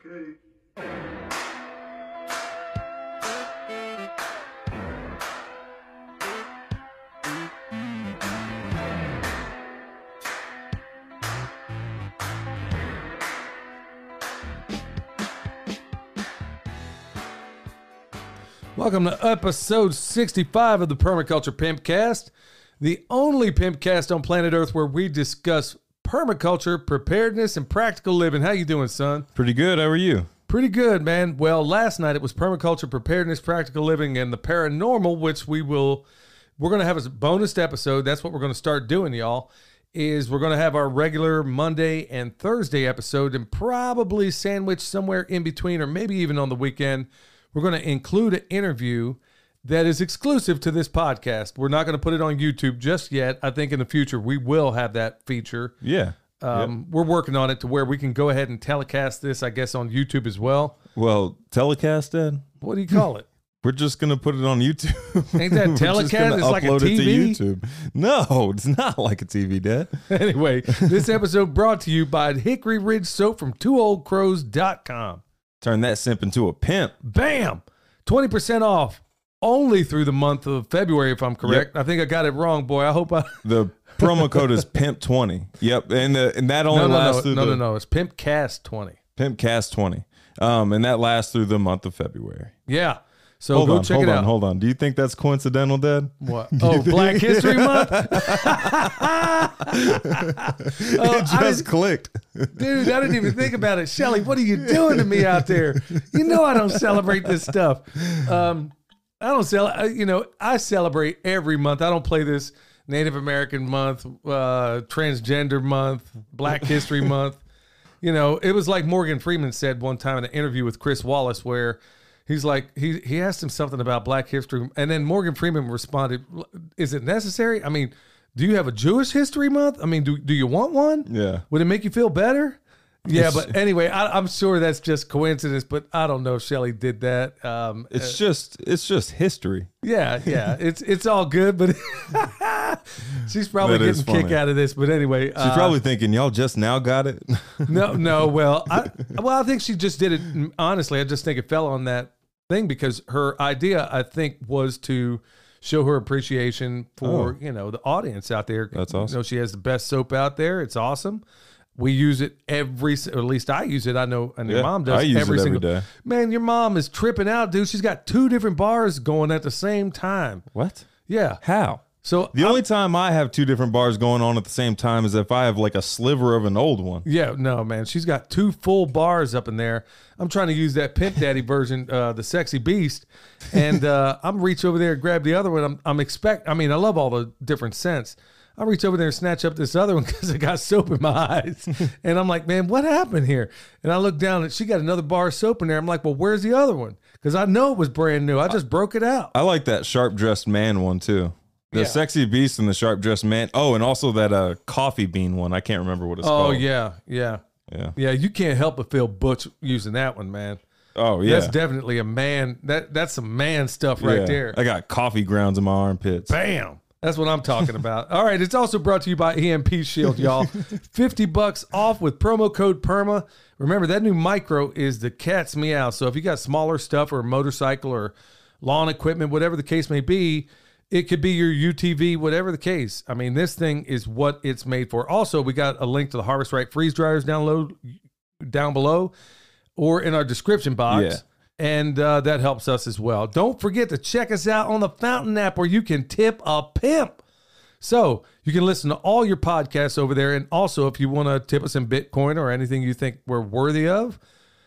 Okay. Welcome to episode 65 of the Permaculture Pimpcast, the only pimpcast on planet Earth where we discuss permaculture, preparedness, and practical living. How you doing, son? Pretty good. How are you? Pretty good, man. Well, last night it was permaculture, preparedness, practical living, and the paranormal, which we're going to have as a bonus episode. That's what we're going to start doing, y'all, is we're going to have our regular Monday and Thursday episode and probably sandwich somewhere in between or maybe even on the weekend. We're going to include an interview that is exclusive to this podcast. We're not going to put it on YouTube just yet. I think in the future we will have that feature. Yeah. We're working on it to where we can go ahead and telecast this, I guess, on YouTube as well. Well, telecast, Dad? What do you call it? We're just going to put it on YouTube. Ain't that telecast? It's like a TV? It to YouTube. No, it's not like a TV, Dad. Anyway, this episode brought to you by Hickory Ridge Soap from twooldcrows.com. Turn that simp into a pimp. Bam! 20% off only through the month of February, if I'm correct. Yep. I think I got it wrong, boy. I hope I... The promo code is PIMP20. Yep, and that only lasts through No, it's PimpCast20. PIMPCast20. And that lasts through the month of February. Yeah. So go check it out. Hold on. Do you think that's coincidental, Dad? What? Oh, Black History Month? It just clicked. Dude, I didn't even think about it. Shelly, what are you doing to me out there? You know I don't celebrate this stuff. I celebrate every month. I don't play this Native American month, transgender month, Black History Month. You know, it was like Morgan Freeman said one time in an interview with Chris Wallace where he's like, he asked him something about Black History, and then Morgan Freeman responded, is it necessary? I mean, do you have a Jewish History Month? I mean, do you want one? Yeah. Would it make you feel better? Yeah, but anyway, I'm sure that's just coincidence, but I don't know if Shelly did that. It's just history. Yeah, it's all good, but she's probably getting a kick out of this. But anyway, she's probably thinking, y'all just now got it. No. Well, I think she just did it. Honestly, I just think it fell on that thing because her idea, I think, was to show her appreciation for the audience out there. That's awesome. She has the best soap out there. It's awesome. We use it or at least I use it. I know, and your mom does. I use every it single day. Man, your mom is tripping out, dude. She's got 2 different bars going at the same time. What? Yeah. How? So the only time I have 2 different bars going on at the same time is if I have like a sliver of an old one. Yeah, no, man. She's got 2 full bars up in there. I'm trying to use that Pimp Daddy version, the Sexy Beast, and I'm reach over there and grab the other one. I love all the different scents. I reach over there and snatch up this other one because I got soap in my eyes. And I'm like, man, what happened here? And I look down and she got another bar of soap in there. I'm like, well, where's the other one? Because I know it was brand new. I just broke it out. I like that Sharp Dressed Man one too. The Sexy Beast and the Sharp Dressed Man. Oh, and also that coffee bean one. I can't remember what it's called. Oh, yeah. Yeah, you can't help but feel butch using that one, man. Oh, yeah. That's definitely a man. That's some man stuff right there. I got coffee grounds in my armpits. Bam. That's what I'm talking about. All right, it's also brought to you by EMP Shield, y'all. $50 off with promo code PERMA. Remember, that new micro is the cat's meow. So if you got smaller stuff or a motorcycle or lawn equipment, whatever the case may be, it could be your UTV, whatever the case. I mean, this thing is what it's made for. Also, we got a link to the Harvest Right freeze dryers down below or in our description box. Yeah. And that helps us as well. Don't forget to check us out on the Fountain app where you can tip a pimp. So you can listen to all your podcasts over there. And also, if you want to tip us in Bitcoin or anything you think we're worthy of,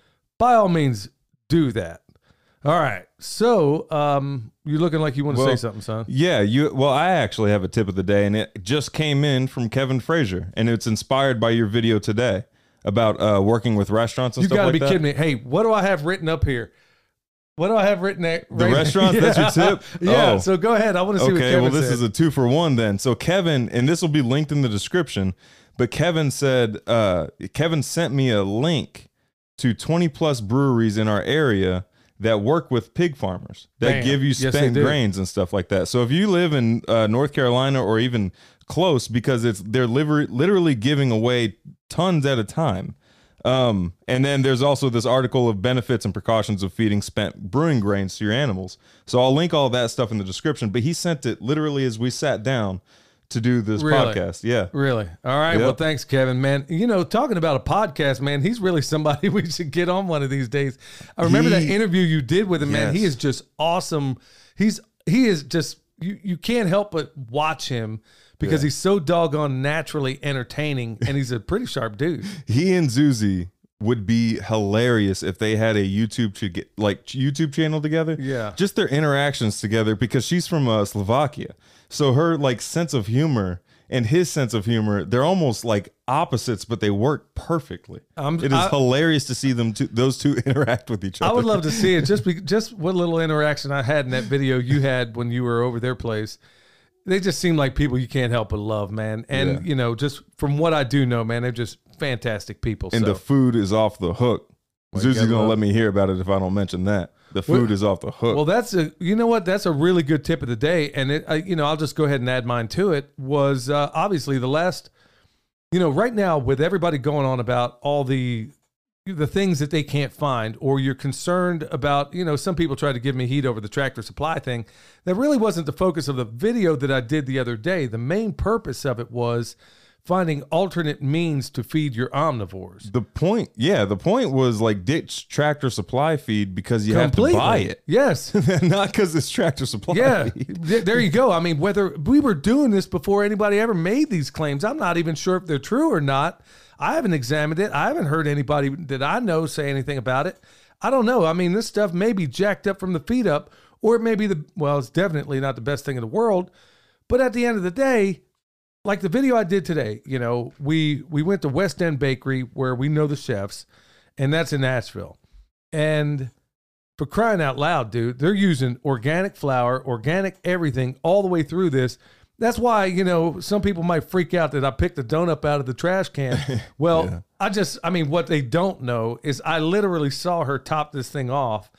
by all means, do that. All right. So you're looking like you want to say something, son. Yeah. I actually have a tip of the day, and it just came in from Kevin Frazier, and it's inspired by your video today about working with restaurants and stuff like that. You got to be kidding me. Hey, what do I have written up here? What do I have written there? The restaurants, that's your tip? Yeah, Oh. So go ahead. I want to see what Kevin this said. is a 2-for-1 then. So Kevin, and this will be linked in the description, but Kevin said, Kevin sent me a link to 20 plus breweries in our area that work with pig farmers that give you spent grains and stuff like that. So if you live in North Carolina or even close, because they're literally giving away tons at a time And then there's also this article of benefits and precautions of feeding spent brewing grains to your animals. So I'll link all that stuff in the description, but he sent it literally as we sat down to do this podcast. Yeah. Really? All right. Yep. Well, thanks, Kevin, man. You know, talking about a podcast, man, he's really somebody we should get on one of these days. I remember that interview you did with him, man. He is just awesome. He is just, you can't help but watch him because he's so doggone naturally entertaining, and he's a pretty sharp dude. He and Zuzi would be hilarious if they had a YouTube channel together. Yeah. Just their interactions together, because she's from Slovakia. So her like sense of humor and his sense of humor, they're almost like opposites, but they work perfectly. It is hilarious to see those two interact with each other. I would love to see it. Just what little interaction I had in that video you had when you were over their place. They just seem like people you can't help but love, man. And, you know, just from what I do know, man, they're just fantastic people. And the food is off the hook. Zuzi's going to let me hear about it if I don't mention that. The food is off the hook. Well, you know what? That's a really good tip of the day. And, I'll just go ahead and add mine to it. Was obviously the last, right now with everybody going on about all the things that they can't find, or you're concerned about, some people try to give me heat over the Tractor Supply thing. That really wasn't the focus of the video that I did the other day. The main purpose of it was finding alternate means to feed your omnivores. The point was like ditch Tractor Supply feed because you Completely. have to buy it. Yes. Not because it's Tractor Supply feed. There you go. I mean, whether we were doing this before anybody ever made these claims, I'm not even sure if they're true or not. I haven't examined it. I haven't heard anybody that I know say anything about it. I don't know. I mean, this stuff may be jacked up from the feet up, or it may be it's definitely not the best thing in the world. But at the end of the day, like the video I did today, we went to West End Bakery where we know the chefs, and that's in Nashville. And for crying out loud, dude, they're using organic flour, organic everything all the way through this. That's why, some people might freak out that I picked the donut out of the trash can. Well, what they don't know is I literally saw her top this thing off.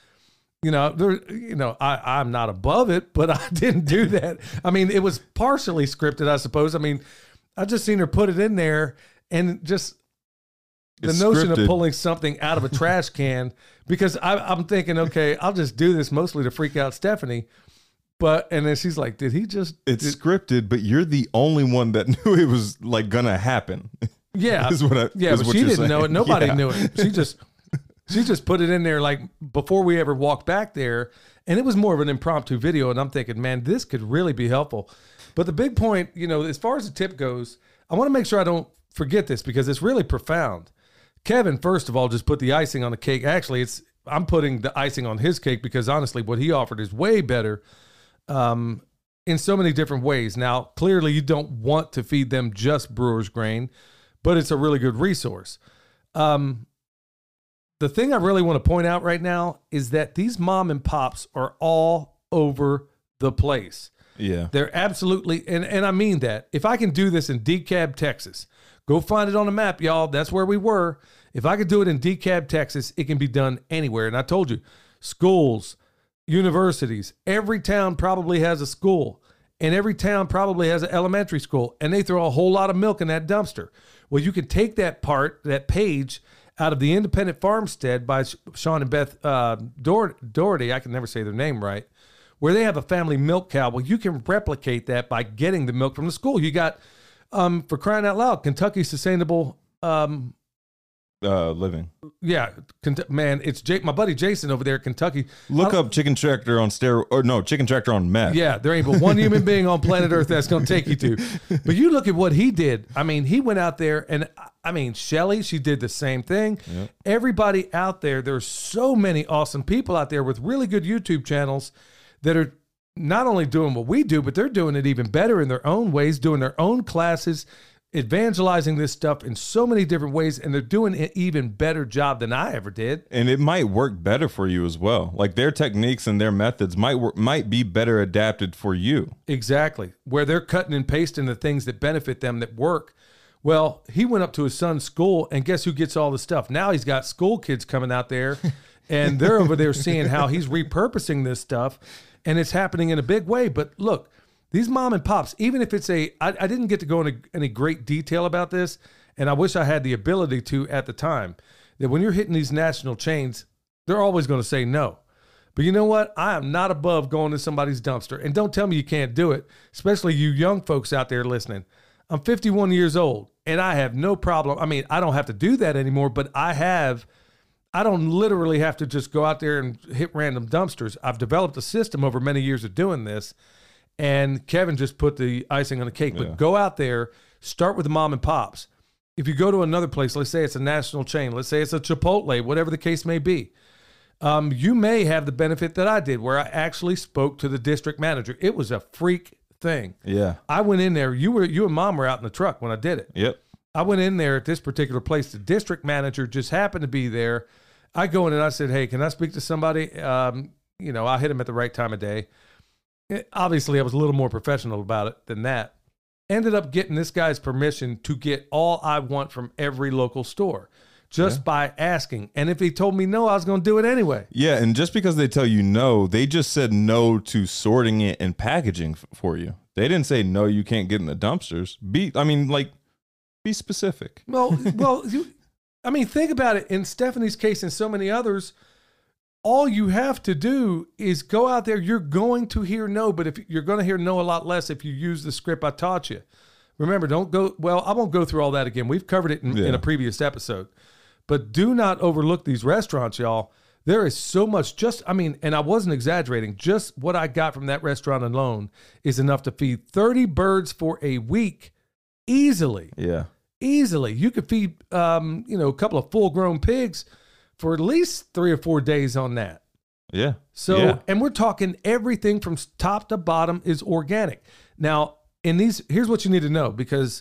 I'm not above it, but I didn't do that. I mean, it was partially scripted, I suppose. I mean, I just seen her put it in there, and just the notion of pulling something out of a trash can, because I'm thinking, okay, I'll just do this mostly to freak out Stephanie. And then she's like, did he just... It's scripted, but you're the only one that knew it was like gonna happen. Yeah. But she didn't know it. Nobody knew it. She just put it in there like before we ever walked back there. And it was more of an impromptu video. And I'm thinking, man, this could really be helpful. But the big point, as far as the tip goes, I want to make sure I don't forget this because it's really profound. Kevin, first of all, just put the icing on the cake. Actually, I'm putting the icing on his cake because honestly, what he offered is way better. In so many different ways. Now, clearly you don't want to feed them just brewer's grain, but it's a really good resource. The thing I really want to point out right now is that these mom and pops are all over the place. Yeah. They're absolutely, and I mean that. If I can do this in DeKalb, Texas, go find it on the map, y'all. That's where we were. If I could do it in DeKalb, Texas, it can be done anywhere. And I told you, schools, universities, every town probably has a school, and every town probably has an elementary school, and they throw a whole lot of milk in that dumpster. Well, you can take that page out of the Independent Farmstead by Sean and Beth Doherty, I can never say their name right, where they have a family milk cow. Well, you can replicate that by getting the milk from the school. You got, for crying out loud, Kentucky Sustainable Living. Yeah, man, it's my buddy Jason over there at Kentucky. Look up Chicken Tractor on Chicken Tractor on meth. Yeah, there ain't but one human being on planet Earth that's going to take you to. But you look at what he did. I mean, he went out there, and I mean, Shelly, she did the same thing. Yep. Everybody out there, there's so many awesome people out there with really good YouTube channels that are not only doing what we do, but they're doing it even better in their own ways, doing their own classes, evangelizing this stuff in so many different ways, and they're doing an even better job than I ever did. And it might work better for you as well. Like their techniques and their methods might be better adapted for you. Exactly. Where they're cutting and pasting the things that benefit them that work. Well, he went up to his son's school, and guess who gets all the stuff? Now he's got school kids coming out there, and they're over there seeing how he's repurposing this stuff, and it's happening in a big way. But look, these mom and pops, even if it's I didn't get to go into any great detail about this, And I wish I had the ability to at the time. That when you're hitting these national chains, they're always going to say no. But you know what? I am not above going to somebody's dumpster. And don't tell me you can't do it, especially you young folks out there listening. I'm 51 years old, and I have no problem. I mean, I don't have to do that anymore, but I don't literally have to just go out there and hit random dumpsters. I've developed a system over many years of doing this, and Kevin just put the icing on the cake. But go out there, start with the mom and pops. If you go to another place, let's say it's a national chain, let's say it's a Chipotle, whatever the case may be, you may have the benefit that I did, where I actually spoke to the district manager. It was a freak thing. Yeah. I went in there. You and Mom were out in the truck when I did it. Yep. I went in there at this particular place. The district manager just happened to be there. I go in and I said, "Hey, can I speak to somebody?" I hit him at the right time of day. Obviously, I was a little more professional about it than that. Ended up getting this guy's permission to get all I want from every local store just by asking. And if he told me no, I was going to do it anyway. Yeah, and just because they tell you no, they just said no to sorting it and packaging for you. They didn't say no, you can't get in the dumpsters. Be specific. Well, think about it. In Stephanie's case and so many others, all you have to do is go out there. You're going to hear no, but if you're going to hear no a lot less if you use the script I taught you. Remember, I won't go through all that again. We've covered it in a previous episode. But do not overlook these restaurants, y'all. There is so much and I wasn't exaggerating. Just what I got from that restaurant alone is enough to feed 30 birds for a week easily. Yeah. Easily. You could feed, a couple of full-grown pigs for at least 3 or 4 days on that. Yeah. So, and we're talking everything from top to bottom is organic. Now, here's what you need to know, because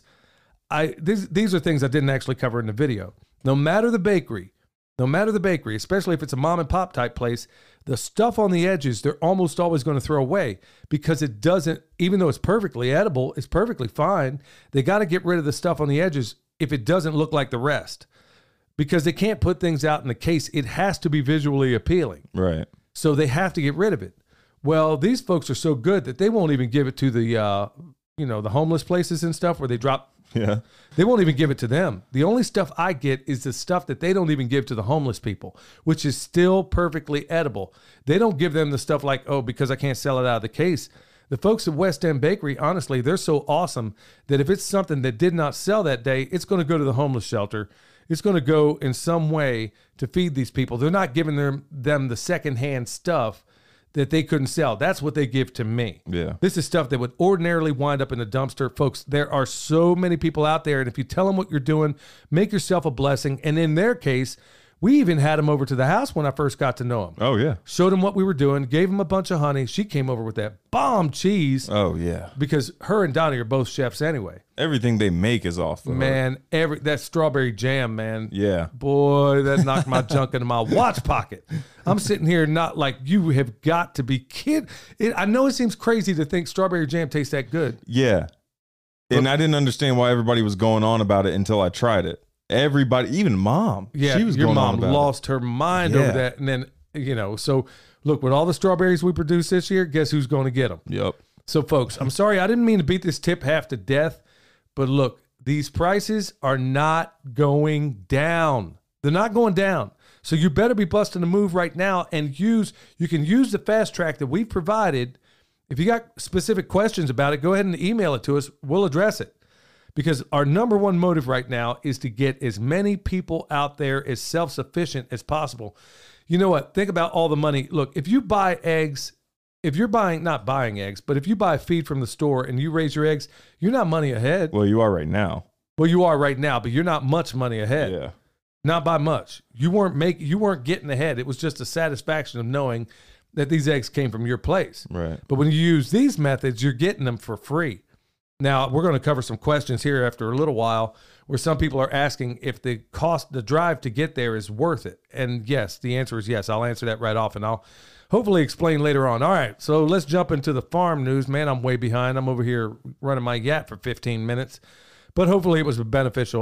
these are things I didn't actually cover in the video. No matter the bakery, especially if it's a mom and pop type place, the stuff on the edges, they're almost always going to throw away because it doesn't, even though it's perfectly edible, it's perfectly fine. They got to get rid of the stuff on the edges if it doesn't look like the rest, because they can't put things out in the case. It has to be visually appealing. Right. So they have to get rid of it. Well, these folks are so good that they won't even give it to the, the homeless places and stuff where they drop. Yeah. They won't even give it to them. The only stuff I get is the stuff that they don't even give to the homeless people, which is still perfectly edible. They don't give them the stuff like, oh, because I can't sell it out of the case. The folks at West End Bakery, honestly, they're so awesome that if it's something that did not sell that day, it's going to go to the homeless shelter. It's going to go in some way to feed these people. They're not giving them the secondhand stuff that they couldn't sell. That's what they give to me. Yeah. This is stuff that would ordinarily wind up in the dumpster. Folks, there are so many people out there, and if you tell them what you're doing, make yourself a blessing. And in their case, we even had them over to the house when I first got to know them. Oh, yeah. Showed them what we were doing, gave them a bunch of honey. She came over with that bomb cheese. Oh, yeah. Because her and Donnie are both chefs anyway. Everything they make is off the hook. Man, that strawberry jam, man. Yeah. Boy, that knocked my junk into my watch pocket. I'm sitting here not like, you have got to be kidding. I know it seems crazy to think strawberry jam tastes that good. Yeah. And I didn't understand why everybody was going on about it until I tried it. Everybody, even Mom. Yeah, she was your going mom on about lost her mind over that. And then, so look, with all the strawberries we produce this year, guess who's going to get them? Yep. So, folks, I'm sorry. I didn't mean to beat this tip half to death. But look, these prices are not going down. They're not going down. So you better be busting a move right now and you can use the fast track that we've provided. If you got specific questions about it, go ahead and email it to us. We'll address it. Because our number one motive right now is to get as many people out there as self-sufficient as possible. You know what? Think about all the money. Look, if you buy eggs, if you're not buying eggs, but if you buy feed from the store and you raise your eggs, you're not money ahead. Well, you are right now. Well, you are right now, but you're not much money ahead. Yeah. Not by much. You weren't getting ahead. It was just a satisfaction of knowing that these eggs came from your place. Right. But when you use these methods, you're getting them for free. Now, we're going to cover some questions here after a little while where some people are asking if the drive to get there is worth it. And yes, the answer is yes. I'll answer that right off, and I'll hopefully explain later on. All right, so let's jump into the farm news. Man, I'm way behind. I'm over here running my yap for 15 minutes, but hopefully it was beneficial.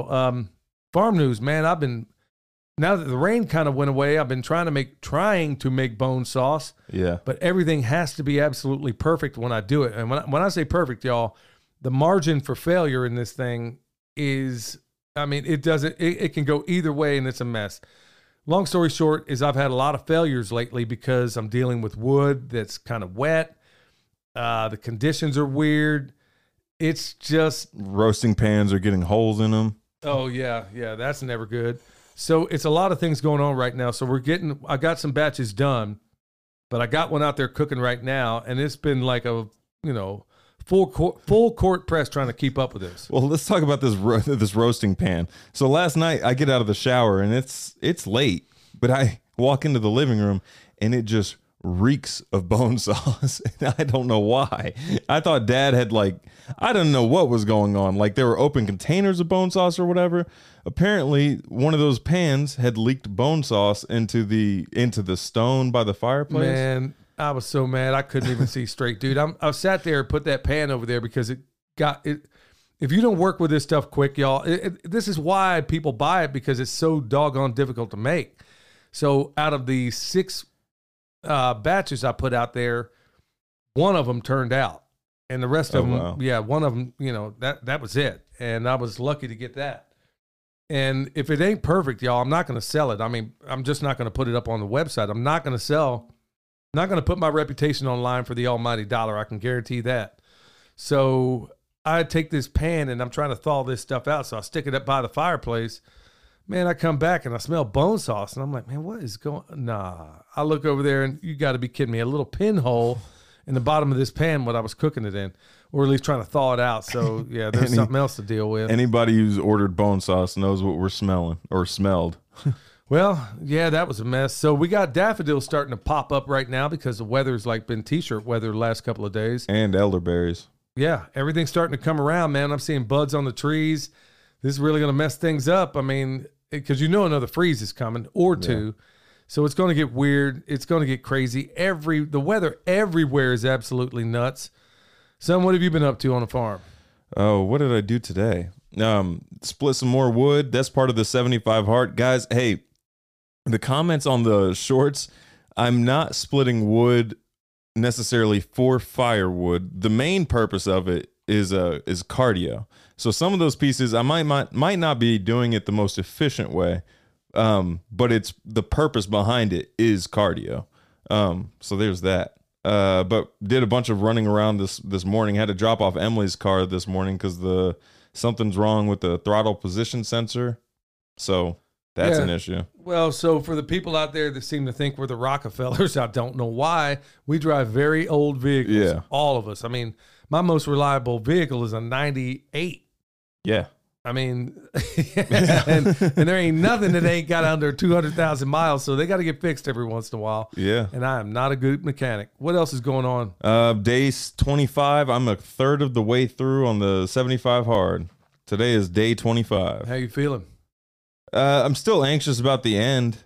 Farm news, man, now that the rain kind of went away, I've been trying to make bone sauce. Yeah. But everything has to be absolutely perfect when I do it. And when I say perfect, y'all, the margin for failure in this thing is I mean, it doesn't, it can go either way and it's a mess. Long story short is I've had a lot of failures lately because I'm dealing with wood that's kind of wet. The conditions are weird. It's just roasting pans are getting holes in them. Oh yeah. That's never good. So it's a lot of things going on right now. So I got some batches done, but I got one out there cooking right now. And it's been like a, full court press trying to keep up with this. Well, let's talk about this roasting pan. So last night I get out of the shower and it's late, but I walk into the living room and it just reeks of bone sauce. And I don't know why. I thought Dad had I don't know what was going on. Like there were open containers of bone sauce or whatever. Apparently one of those pans had leaked bone sauce into the stone by the fireplace. Man, I was so mad I couldn't even see straight, dude. I sat there and put that pan over there because it got it. If you don't work with this stuff quick, y'all, this is why people buy it, because it's so doggone difficult to make. So out of the 6 batches I put out there, one of them turned out, and the rest of them, wow. Yeah, one of them, that was it, and I was lucky to get that. And if it ain't perfect, y'all, I'm not going to sell it. I mean, I'm just not going to put it up on the website. I'm not going to put my reputation online for the almighty dollar. I can guarantee that. So I take this pan and I'm trying to thaw this stuff out. So I stick it up by the fireplace. Man, I come back and I smell bone sauce. And I'm like, man, what is going on? Nah. I look over there and you got to be kidding me. A little pinhole in the bottom of this pan, what I was cooking it in, or at least trying to thaw it out. So yeah, there's something else to deal with. Anybody who's ordered bone sauce knows what we're smelling or smelled. Well, yeah, that was a mess. So we got daffodils starting to pop up right now because the weather's been t-shirt weather the last couple of days. And elderberries. Yeah, everything's starting to come around, man. I'm seeing buds on the trees. This is really going to mess things up. I mean, because another freeze is coming or two. So it's going to get weird. It's going to get crazy. The weather everywhere is absolutely nuts. Son, what have you been up to on the farm? Oh, what did I do today? Split some more wood. That's part of the 75 Hard. Guys, hey, the comments on the shorts, I'm not splitting wood necessarily for firewood. The main purpose of it is cardio. So some of those pieces I might not be doing it the most efficient way, but it's the purpose behind it is cardio. So there's that. But did a bunch of running around this morning. Had to drop off Emily's car this morning because something's wrong with the throttle position sensor. So that's an issue. Well, so for the people out there that seem to think we're the Rockefellers, I don't know why. We drive very old vehicles. Yeah. All of us. I mean, my most reliable vehicle is a 98. Yeah. I mean, and there ain't nothing that ain't got under 200,000 miles, so they got to get fixed every once in a while. Yeah. And I am not a good mechanic. What else is going on? Day 25. I'm a third of the way through on the 75 Hard. Today is day 25. How you feeling? I'm still anxious about the end.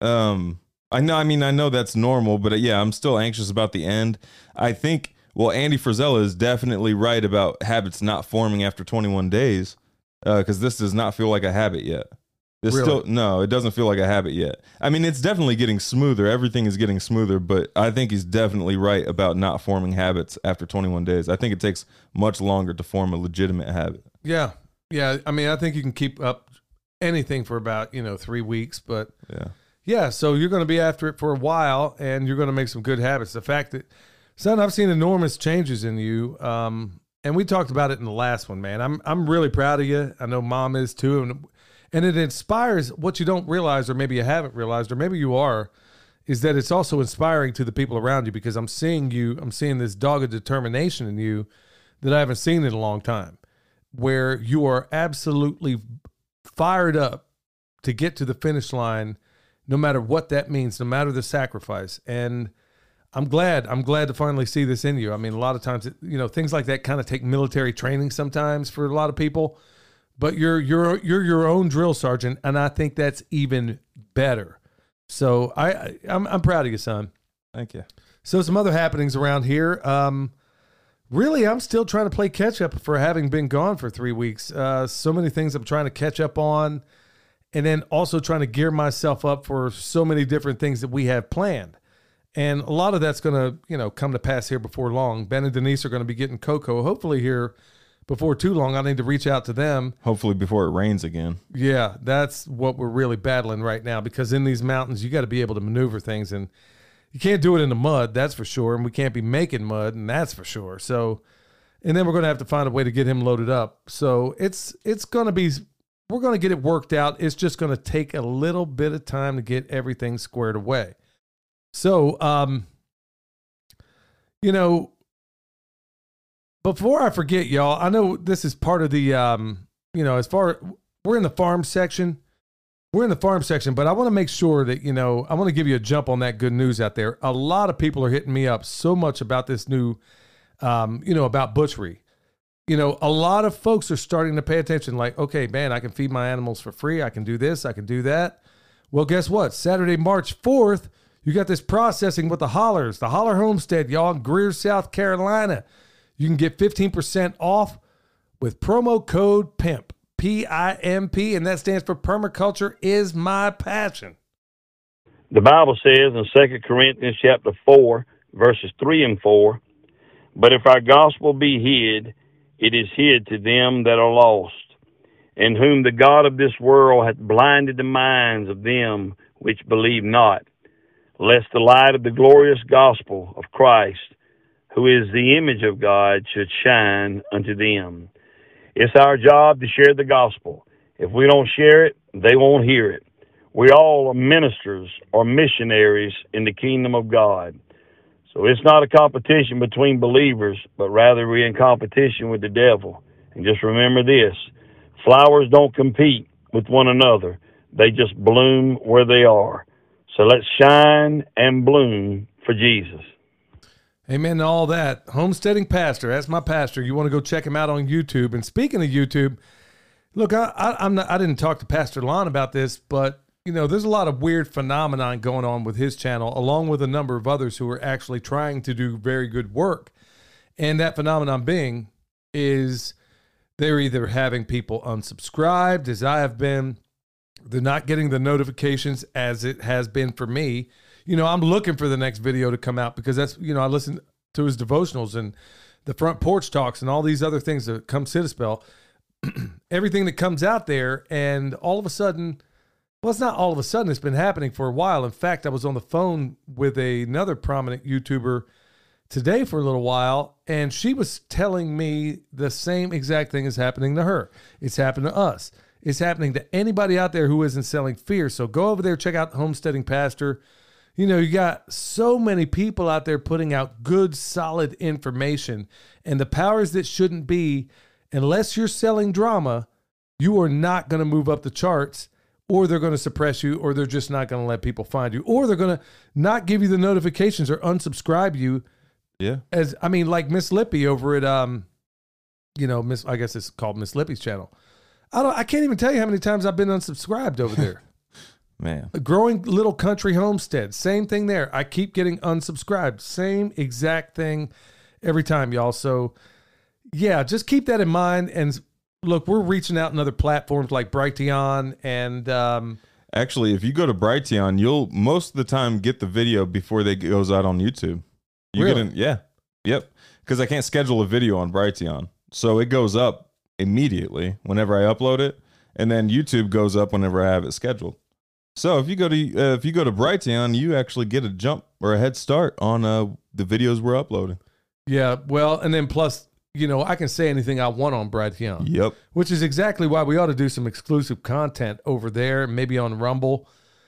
I know that's normal, but yeah, I'm still anxious about the end. I think, Andy Frisella is definitely right about habits not forming after 21 days. Because this does not feel like a habit yet. No, it doesn't feel like a habit yet. I mean, it's definitely getting smoother. Everything is getting smoother, but I think he's definitely right about not forming habits after 21 days. I think it takes much longer to form a legitimate habit. Yeah. I mean, I think you can keep up anything for about 3 weeks, but yeah. So you're going to be after it for a while, and you're going to make some good habits. The fact that, son, I've seen enormous changes in you. And we talked about it in the last one, man. I'm really proud of you. I know Mom is too. And it inspires what you don't realize, or maybe you haven't realized, or maybe you are, is that it's also inspiring to the people around you, because I'm seeing this dogged determination in you that I haven't seen in a long time, where you are absolutely fired up to get to the finish line, no matter what that means, no matter the sacrifice. And I'm glad to finally see this in you. I mean, a lot of times, things like that kind of take military training sometimes for a lot of people, but you're your own drill sergeant, and I think that's even better. So I'm proud of you, son. Thank you. So some other happenings around here. Really, I'm still trying to play catch up for having been gone for 3 weeks. So many things I'm trying to catch up on, and then also trying to gear myself up for so many different things that we have planned. And a lot of that's going to, come to pass here before long. Ben and Denise are going to be getting cocoa, hopefully here before too long, I need to reach out to them. Hopefully before it rains again. Yeah, that's what we're really battling right now, because in these mountains, you got to be able to maneuver things, and you can't do it in the mud, that's for sure, and we can't be making mud, and that's for sure. So, and then we're going to have to find a way to get him loaded up. So it's going to be, we're going to get it worked out. It's just going to take a little bit of time to get everything squared away. So, you know, before I forget, y'all, I know this is part of the, you know, as far, we're in the farm section. We're in the farm section, but I want to make sure that, you know, I want to give you a jump on that good news out there. A lot of people are hitting me up so much about this new, you know, about butchery. You know, a lot of folks are starting to pay attention, like, okay, man, I can feed my animals for free. I can do this. I can do that. Well, guess what? Saturday, March 4th, you got this processing with the Hollers, the Holler Homestead, y'all, in Greer, South Carolina. You can get 15% off with promo code PIMP, P-I-M-P, and that stands for Permaculture is My Passion. The Bible says in 2 Corinthians chapter 4, verses 3 and 4, but if our gospel be hid, it is hid to them that are lost, in whom the God of this world hath blinded the minds of them which believe not, lest the light of the glorious gospel of Christ, who is the image of God, should shine unto them. It's our job to share the gospel. If we don't share it, they won't hear it. We all are ministers or missionaries in the kingdom of God. So it's not a competition between believers, but rather we're in competition with the devil. And just remember this, flowers don't compete with one another. They just bloom where they are. So let's shine and bloom for Jesus. Amen to all that. Homesteading Pastor, that's my pastor. You want to go check him out on YouTube. And speaking of YouTube, look, I didn't talk to Pastor Lon about this, but you know, there's a lot of weird phenomenon going on with his channel, along with a number of others who are actually trying to do very good work. And that phenomenon being is they're either having people unsubscribed, as I have been. They're not getting the notifications as it has been for me. You know, I'm looking for the next video to come out because that's, you know, I listen to his devotionals and the front porch talks and all these other things that come sit a spell, everything that comes out there. And all of a sudden, well, it's not all of a sudden, it's been happening for a while. In fact, I was on the phone with another prominent YouTuber today for a little while, and she was telling me the same exact thing is happening to her. It's happened to us. It's happening to anybody out there who isn't selling fear. So go over there, check out Homesteading Pastor. You know, you got so many people out there putting out good, solid information, and the powers that shouldn't be, unless you're selling drama, you are not going to move up the charts, or they're going to suppress you, or they're just not going to let people find you, or they're going to not give you the notifications or unsubscribe you. Yeah. As I mean, like Miss Lippy over at, you know, I guess it's called Miss Lippy's channel. I can't even tell you how many times I've been unsubscribed over there. Man. A Growing Little Country Homestead, same thing there. I keep getting unsubscribed. Same exact thing every time, y'all. So, yeah, just keep that in mind. And look, we're reaching out in other platforms like Brighteon and... Actually, if you go to Brighteon, you'll most of the time get the video before it goes out on YouTube. You Really? Yep. Because I can't schedule a video on Brighteon. So it goes up immediately whenever I upload it. And then YouTube goes up whenever I have it scheduled. So if you go to Brighteon, you actually get a jump or a head start on the videos we're uploading. Yeah, well, and then plus, you know, I can say anything I want on Brighteon. Yep. Which is exactly why we ought to do some exclusive content over there, maybe on Rumble.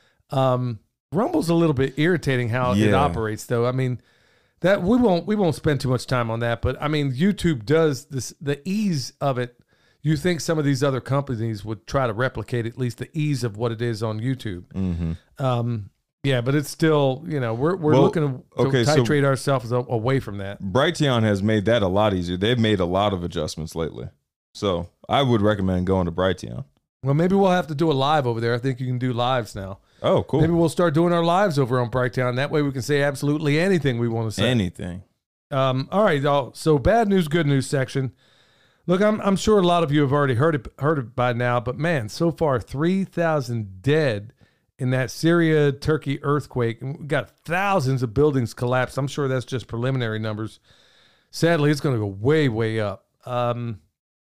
Rumble's a little bit irritating how it operates, though. I mean, that we won't spend too much time on that, but I mean, YouTube does this, the ease of it. You think some of these other companies would try to replicate at least the ease of what it is on YouTube. Mm-hmm. Yeah, but it's still, you know, we're looking to titrate ourselves away from that. Brighteon has made that a lot easier. They've made a lot of adjustments lately. So I would recommend going to Brighteon. Well, maybe we'll have to do a live over there. I think you can do lives now. Oh, cool. Maybe we'll start doing our lives over on Brighteon. That way we can say absolutely anything we want to say. Anything. All right, y'all. So bad news, good news section. Look, I'm sure a lot of you have already heard it by now, but man, so far 3,000 dead in that Syria Turkey earthquake. And we've got thousands of buildings collapsed. I'm sure that's just preliminary numbers. Sadly, it's going to go way, way up.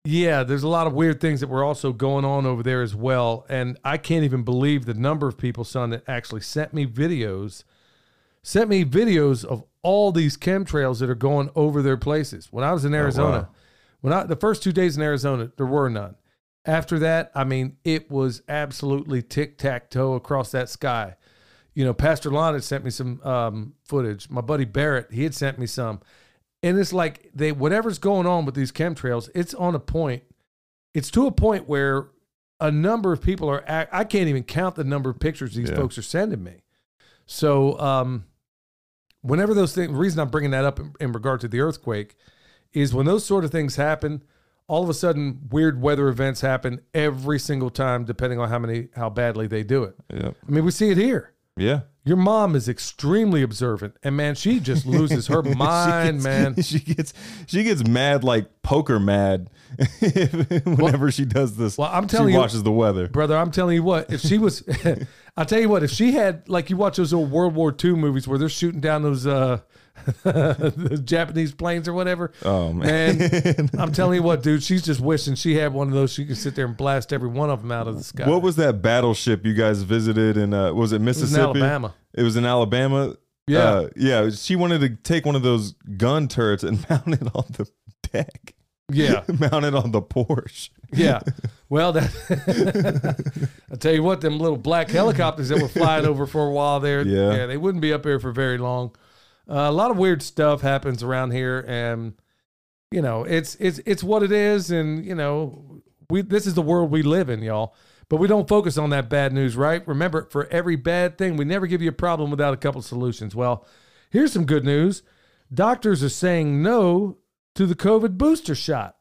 Yeah, there's a lot of weird things that were also going on over there as well. And I can't even believe the number of people, son, that actually sent me videos of all these chemtrails that are going over their places. When I was in Arizona, the first 2 days in Arizona, there were none. After that, I mean, it was absolutely tic-tac-toe across that sky. You know, Pastor Lon had sent me some footage. My buddy Barrett, he had sent me some. And it's like whatever's going on with these chemtrails, it's on a point. It's to a point where a number of people I can't even count the number of pictures these folks are sending me. So whenever those things, the reason I'm bringing that up in regard to the earthquake is when those sort of things happen, all of a sudden weird weather events happen every single time, depending on how badly they do it. Yep. I mean, we see it here. Yeah. Your mom is extremely observant, and man, she just loses her mind, man. She gets mad, like poker mad, whenever she does this. Well, I'm telling she you, watches the weather, brother. I'm telling you what. If she was, I'll tell you what. If she had, like, you watch those old World War II movies where they're shooting down those the Japanese planes or whatever. Oh man, I'm telling you what, dude. She's just wishing she had one of those. She could sit there and blast every one of them out of the sky. What was that battleship you guys visited in? Was it Mississippi? It was in Alabama. It was in Alabama. Yeah, yeah. She wanted to take one of those gun turrets and mount it on the deck. Yeah, mount it on the Porsche. Yeah. Well, I'll tell you what, them little black helicopters that were flying over for a while there, yeah, they wouldn't be up here for very long. A lot of weird stuff happens around here, and you know, it's what it is, and you know, this is the world we live in, y'all. But we don't focus on that bad news, right? Remember, for every bad thing, we never give you a problem without a couple solutions. Well, here's some good news. Doctors are saying no to the COVID booster shot.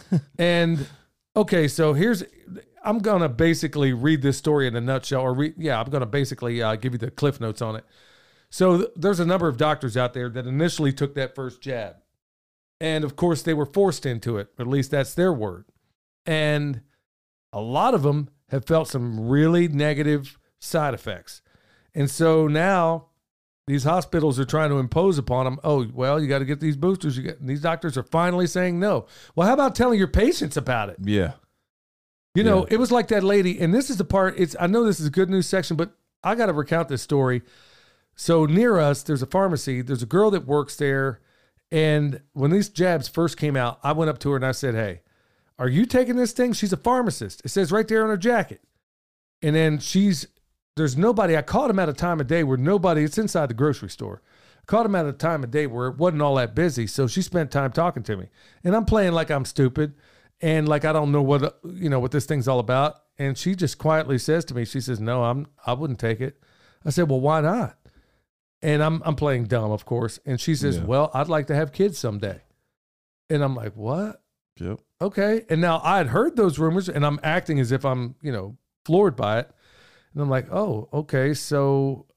And okay, so I'm going to basically read this story in a nutshell, I'm going to basically give you the cliff notes on it. So there's a number of doctors out there that initially took that first jab. And of course, they were forced into it, or at least that's their word. And a lot of them have felt some really negative side effects. And so now these hospitals are trying to impose upon them, oh, well, you got to get these boosters. These doctors are finally saying no. Well, how about telling your patients about it? Yeah. You know, it was like that lady, and this is the part, I know this is a good news section, but I got to recount this story. So near us, there's a pharmacy. There's a girl that works there. And when these jabs first came out, I went up to her and I said, hey, are you taking this thing? She's a pharmacist. It says right there on her jacket. And then there's nobody. I caught him at a time of day where it's inside the grocery store. I caught him at a time of day where it wasn't all that busy. So she spent time talking to me. And I'm playing like I'm stupid and like I don't know what this thing's all about. And she just quietly says to me, she says, no, I wouldn't take it. I said, well, why not? And I'm playing dumb, of course. And she says, well, I'd like to have kids someday. And I'm like, what? Yep. Okay. And now I had heard those rumors and I'm acting as if I'm, floored by it. And I'm like, oh, okay. So,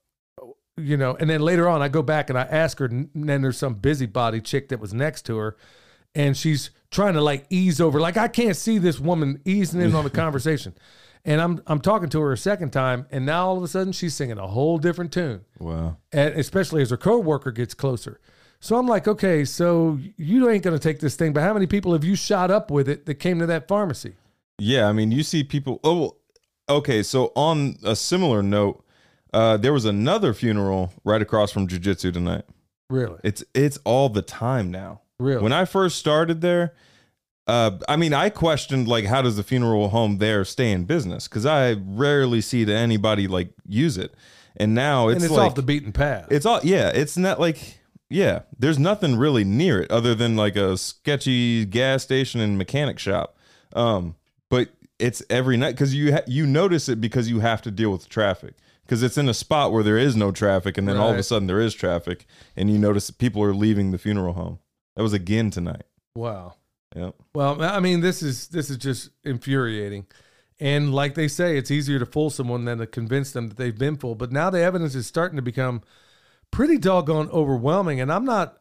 and then later on I go back and I ask her, and then there's some busybody chick that was next to her and she's trying to like ease over. Like I can't see this woman easing in on the conversation. And I'm talking to her a second time, and now all of a sudden she's singing a whole different tune. Wow. And especially as her coworker gets closer. So I'm like, okay, so you ain't going to take this thing, but how many people have you shot up with it that came to that pharmacy? Yeah, I mean, you see people. Oh, okay. So on a similar note, there was another funeral right across from Jiu-Jitsu tonight. Really? It's all the time now. Really? When I first started there, I mean, I questioned like, how does the funeral home there stay in business? Because I rarely see that anybody like use it, and now it's like, off the beaten path. It's all it's not like. Yeah, there's nothing really near it other than like a sketchy gas station and mechanic shop. But it's every night because you notice it because you have to deal with traffic because it's in a spot where there is no traffic, and then all of a sudden there is traffic, and you notice that people are leaving the funeral home. That was again tonight. Wow. Yeah. Well, I mean, this is just infuriating. And like they say, it's easier to fool someone than to convince them that they've been fooled. But now the evidence is starting to become pretty doggone overwhelming. And I'm going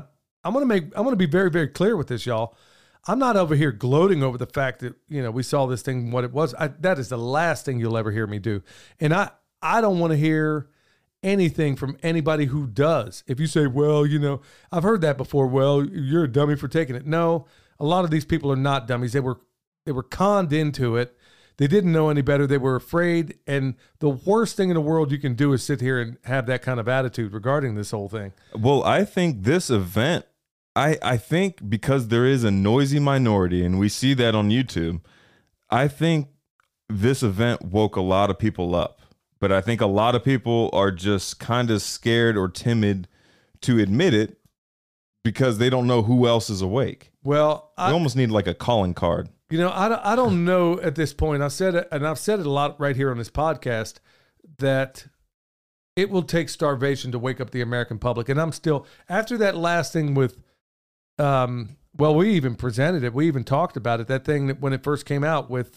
to be very, very clear with this, y'all. I'm not over here gloating over the fact that, we saw this thing, what it was. That is the last thing you'll ever hear me do. And I don't want to hear anything from anybody who does. If you say, well, I've heard that before. Well, you're a dummy for taking it. No, a lot of these people are not dummies. They were conned into it. They didn't know any better. They were afraid. And the worst thing in the world you can do is sit here and have that kind of attitude regarding this whole thing. Well, I think this event, I think because there is a noisy minority, and we see that on YouTube, I think this event woke a lot of people up. But I think a lot of people are just kind of scared or timid to admit it because they don't know who else is awake. Well, I almost need like a calling card. You know, I don't know at this point. I've said it, and I've said it a lot right here on this podcast, that it will take starvation to wake up the American public. And I'm still, after that last thing with, well, we even presented it. We even talked about it. That thing that when it first came out with,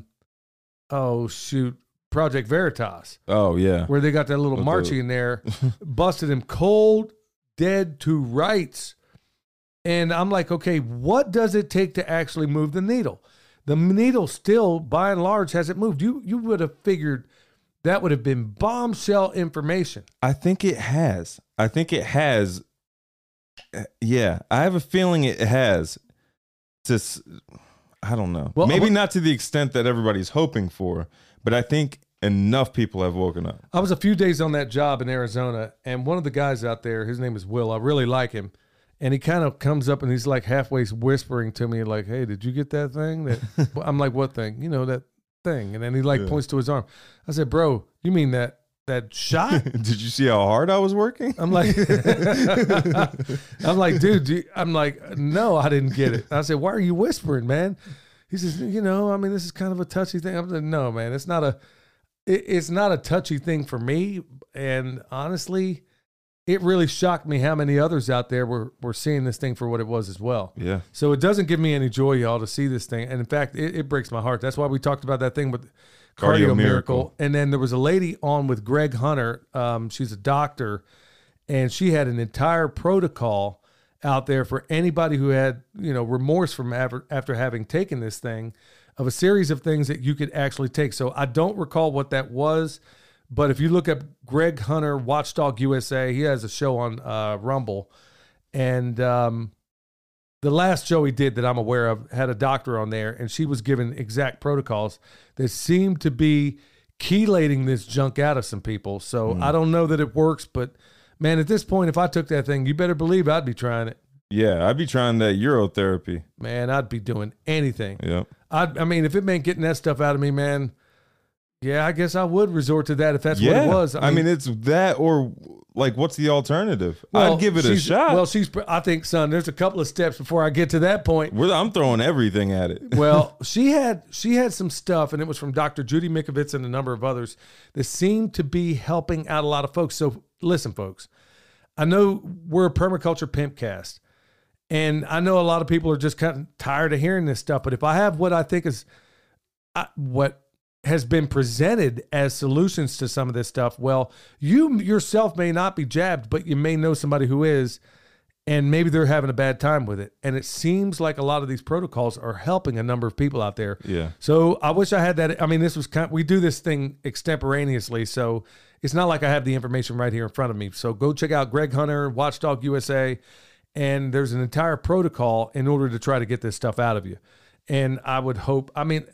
Project Veritas. Oh, yeah. Where they got that little Marchie in there, busted him cold, dead to rights. And I'm like, okay, what does it take to actually move the needle? The needle still, by and large, hasn't moved. You would have figured that would have been bombshell information. I think it has. Yeah, I have a feeling it has. Just, I don't know. Well, maybe not to the extent that everybody's hoping for, but I think enough people have woken up. I was a few days on that job in Arizona, and one of the guys out there, his name is Will. I really like him. And he kind of comes up and he's like halfway whispering to me, like, hey, did you get that thing? That I'm like, what thing? You know, that thing. And then he points to his arm. I said, bro, you mean that shot? Did you see how hard I was working? I'm like, dude, I'm like, no, I didn't get it. I said, why are you whispering, man? He says, you know, I mean, this is kind of a touchy thing. I'm like, no, man, it's not a touchy thing for me. And honestly, it really shocked me how many others out there were seeing this thing for what it was as well. Yeah. So it doesn't give me any joy, y'all, to see this thing. And in fact, it breaks my heart. That's why we talked about that thing with Cardio Miracle. And then there was a lady on with Greg Hunter. She's a doctor, and she had an entire protocol out there for anybody who had, you know, remorse from after having taken this thing, of a series of things that you could actually take. So I don't recall what that was. But if you look up Greg Hunter, Watchdog USA, he has a show on Rumble. And the last show he did that I'm aware of had a doctor on there, and she was given exact protocols that seemed to be chelating this junk out of some people. So I don't know that it works, but, man, at this point, if I took that thing, you better believe I'd be trying it. Yeah, I'd be trying that urotherapy. Man, I'd be doing anything. Yep. I mean, if it meant getting that stuff out of me, man, yeah, I guess I would resort to that if that's what it was. I mean, it's that, or like, what's the alternative? Well, I'd give it a shot. Well, I think, son, there's a couple of steps before I get to that point. I'm throwing everything at it. Well, she had some stuff, and it was from Dr. Judy Mikovits and a number of others that seemed to be helping out a lot of folks. So listen, folks, I know we're a permaculture pimp cast, and I know a lot of people are just kind of tired of hearing this stuff. But if I have what I think is what has been presented as solutions to some of this stuff, well, you yourself may not be jabbed, but you may know somebody who is, and maybe they're having a bad time with it. And it seems like a lot of these protocols are helping a number of people out there. Yeah. So I wish I had that. I mean, this was we do this thing extemporaneously, so it's not like I have the information right here in front of me. So go check out Greg Hunter, Watchdog USA, and there's an entire protocol in order to try to get this stuff out of you. And I would hope, I mean,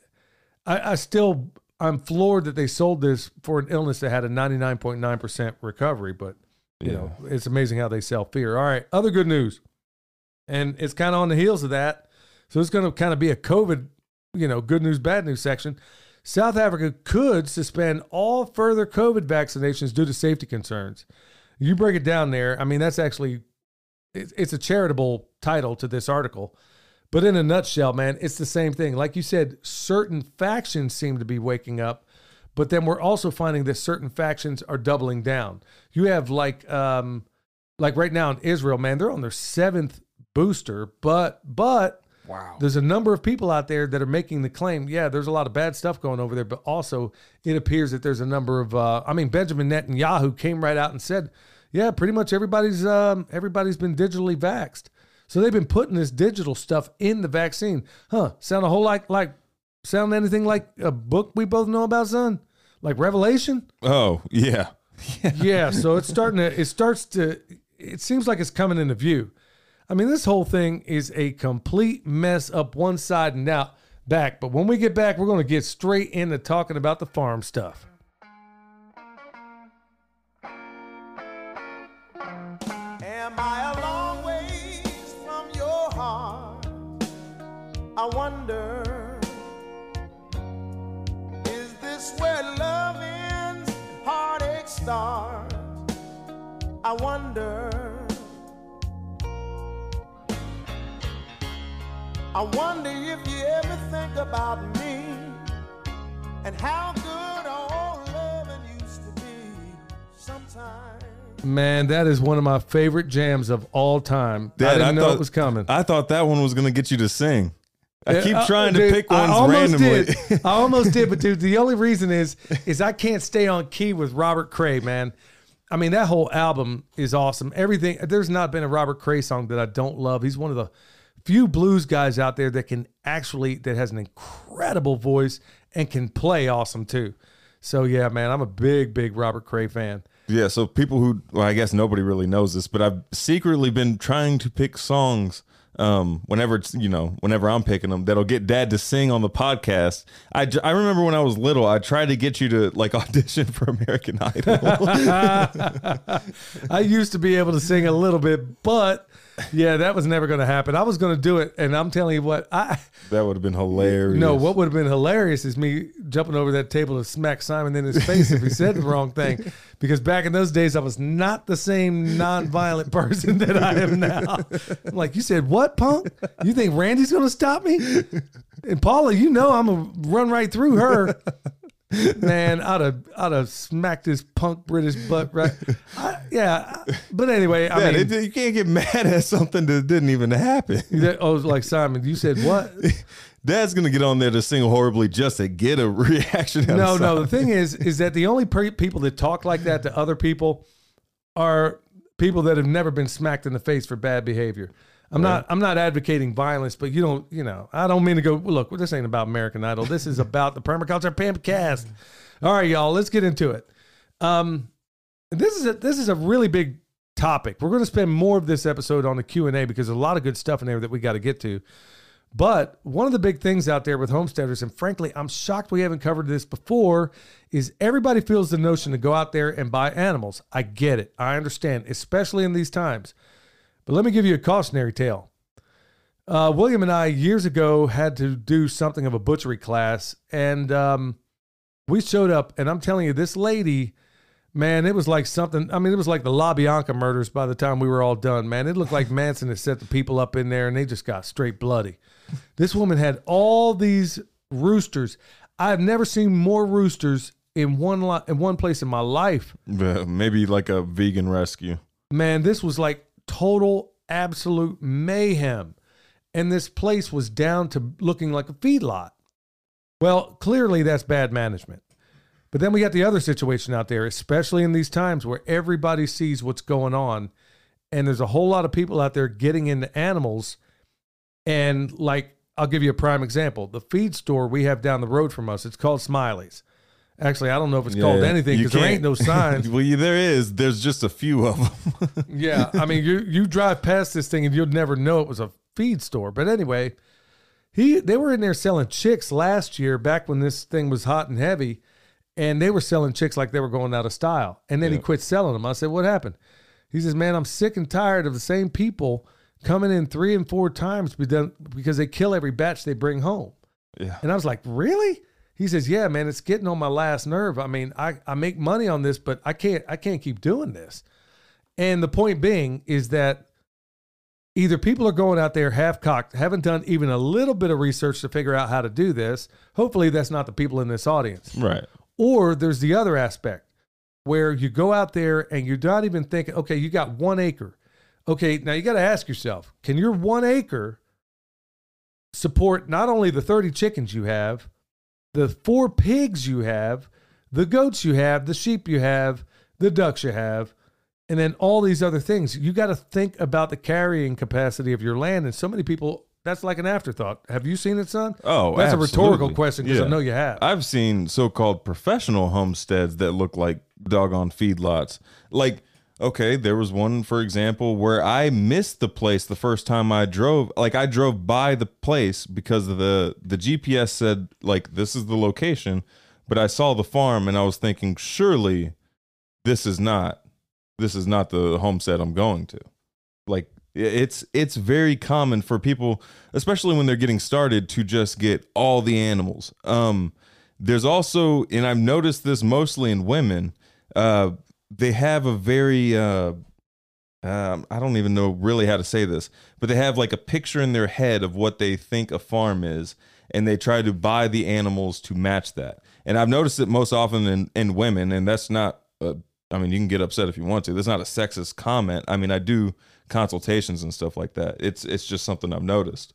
I'm floored that they sold this for an illness that had a 99.9% recovery, but you know, it's amazing how they sell fear. All right. Other good news. And it's kind of on the heels of that. So it's going to kind of be a COVID, you know, good news, bad news section. South Africa could suspend all further COVID vaccinations due to safety concerns. You break it down there. I mean, that's actually, it's a charitable title to this article. But in a nutshell, man, it's the same thing. Like you said, certain factions seem to be waking up, but then we're also finding that certain factions are doubling down. You have like right now in Israel, man, they're on their 7th booster, but wow, there's a number of people out there that are making the claim, yeah, there's a lot of bad stuff going over there, but also it appears that there's a number of, Benjamin Netanyahu came right out and said, yeah, pretty much everybody's been digitally vaxxed. So they've been putting this digital stuff in the vaccine. Sound a whole lot sound anything like a book we both know about, son? Like Revelation? Oh, yeah. Yeah, so it seems like it's coming into view. I mean, this whole thing is a complete mess up one side and out back. But when we get back, we're going to get straight into talking about the farm stuff. Am I a long ways from your heart? I wonder, is this where love ends and heartache starts? I wonder, I wonder if you ever think about me and how good old loving used to be sometimes. Man, that is one of my favorite jams of all time. Dad, I didn't know it was coming. I thought that one was going to get you to sing. I keep trying to dude, pick ones I almost randomly. Did. I almost did, but dude, the only reason is I can't stay on key with Robert Cray, man. I mean, that whole album is awesome. Everything. There's not been a Robert Cray song that I don't love. He's one of the few blues guys out there that has an incredible voice and can play awesome too. So yeah, man, I'm a big Robert Cray fan. Yeah, so people who, well, I guess nobody really knows this, but I've secretly been trying to pick songs whenever it's, whenever I'm picking them, that'll get Dad to sing on the podcast. I remember when I was little, I tried to get you to like audition for American Idol. I used to be able to sing a little bit, but yeah, that was never going to happen. I was going to do it, and I'm telling you what, that would have been hilarious. No, what would have been hilarious is me jumping over that table to smack Simon in his face if he said the wrong thing. Because back in those days, I was not the same non-violent person that I am now. I'm like, you said what, punk? You think Randy's going to stop me? And Paula, I'm going to run right through her. Man, I'd have smacked his punk British butt right. But anyway, I mean, you can't get mad at something that didn't even happen. Like Simon, you said what? Dad's gonna get on there to sing horribly just to get a reaction. No. The thing is that the only people that talk like that to other people are people that have never been smacked in the face for bad behavior. I'm not advocating violence, but I don't mean to go, look, this ain't about American Idol. This is about the Permaculture Pimpcast. All right, y'all, let's get into it. This is a really big topic. We're going to spend more of this episode on the Q&A because there's a lot of good stuff in there that we got to get to. But one of the big things out there with homesteaders, and frankly, I'm shocked we haven't covered this before, is everybody feels the notion to go out there and buy animals. I get it. I understand, especially in these times. But let me give you a cautionary tale. William and I years ago had to do something of a butchery class, and we showed up, and I'm telling you, this lady, man, it was like something. I mean, it was like the La Bianca murders by the time we were all done, man. It looked like Manson had set the people up in there, and they just got straight bloody. This woman had all these roosters. I've never seen more roosters in one place in my life. Maybe like a vegan rescue. Man, this was like total, absolute mayhem. And this place was down to looking like a feedlot. Well, clearly that's bad management. But then we got the other situation out there, especially in these times where everybody sees what's going on. And there's a whole lot of people out there getting into animals. And like, I'll give you a prime example. The feed store we have down the road from us, it's called Smiley's. Actually, I don't know if it's called anything because there ain't no signs. Well, there is. There's just a few of them. Yeah. I mean, you drive past this thing and you'd never know it was a feed store. But anyway, they were in there selling chicks last year back when this thing was hot and heavy. And they were selling chicks like they were going out of style. And then he quit selling them. I said, what happened? He says, man, I'm sick and tired of the same people coming in 3 and 4 times because they kill every batch they bring home. Yeah. And I was like, really? He says, yeah, man, it's getting on my last nerve. I mean, I make money on this, but I can't keep doing this. And the point being is that either people are going out there half-cocked, haven't done even a little bit of research to figure out how to do this. Hopefully that's not the people in this audience. Right. Or there's the other aspect where you go out there and you're not even thinking, okay, you got 1 acre. Okay, now you got to ask yourself, can your 1 acre support not only the 30 chickens you have, the 4 pigs you have, the goats you have, the sheep you have, the ducks you have, and then all these other things? You got to think about the carrying capacity of your land. And so many people, that's like an afterthought. Have you seen it, son? Oh, that's absolutely. a rhetorical question because I know you have. I've seen so-called professional homesteads that look like doggone feedlots. Like Okay, there was one, for example, where I missed the place the first time I drove. Like, I drove by the place because of the GPS said, like, this is the location, but I saw the farm and I was thinking, surely this is not the homestead I'm going to. Like, it's very common for people, especially when they're getting started, to just get all the animals. There's also, and I've noticed this mostly in women, they have a very I don't even know really how to say this, but they have like a picture in their head of what they think a farm is, and they try to buy the animals to match that. And I've noticed it most often in women, and that's not I mean, you can get upset if you want to. That's not a sexist comment. I mean, I do consultations and stuff like that. It's just something I've noticed.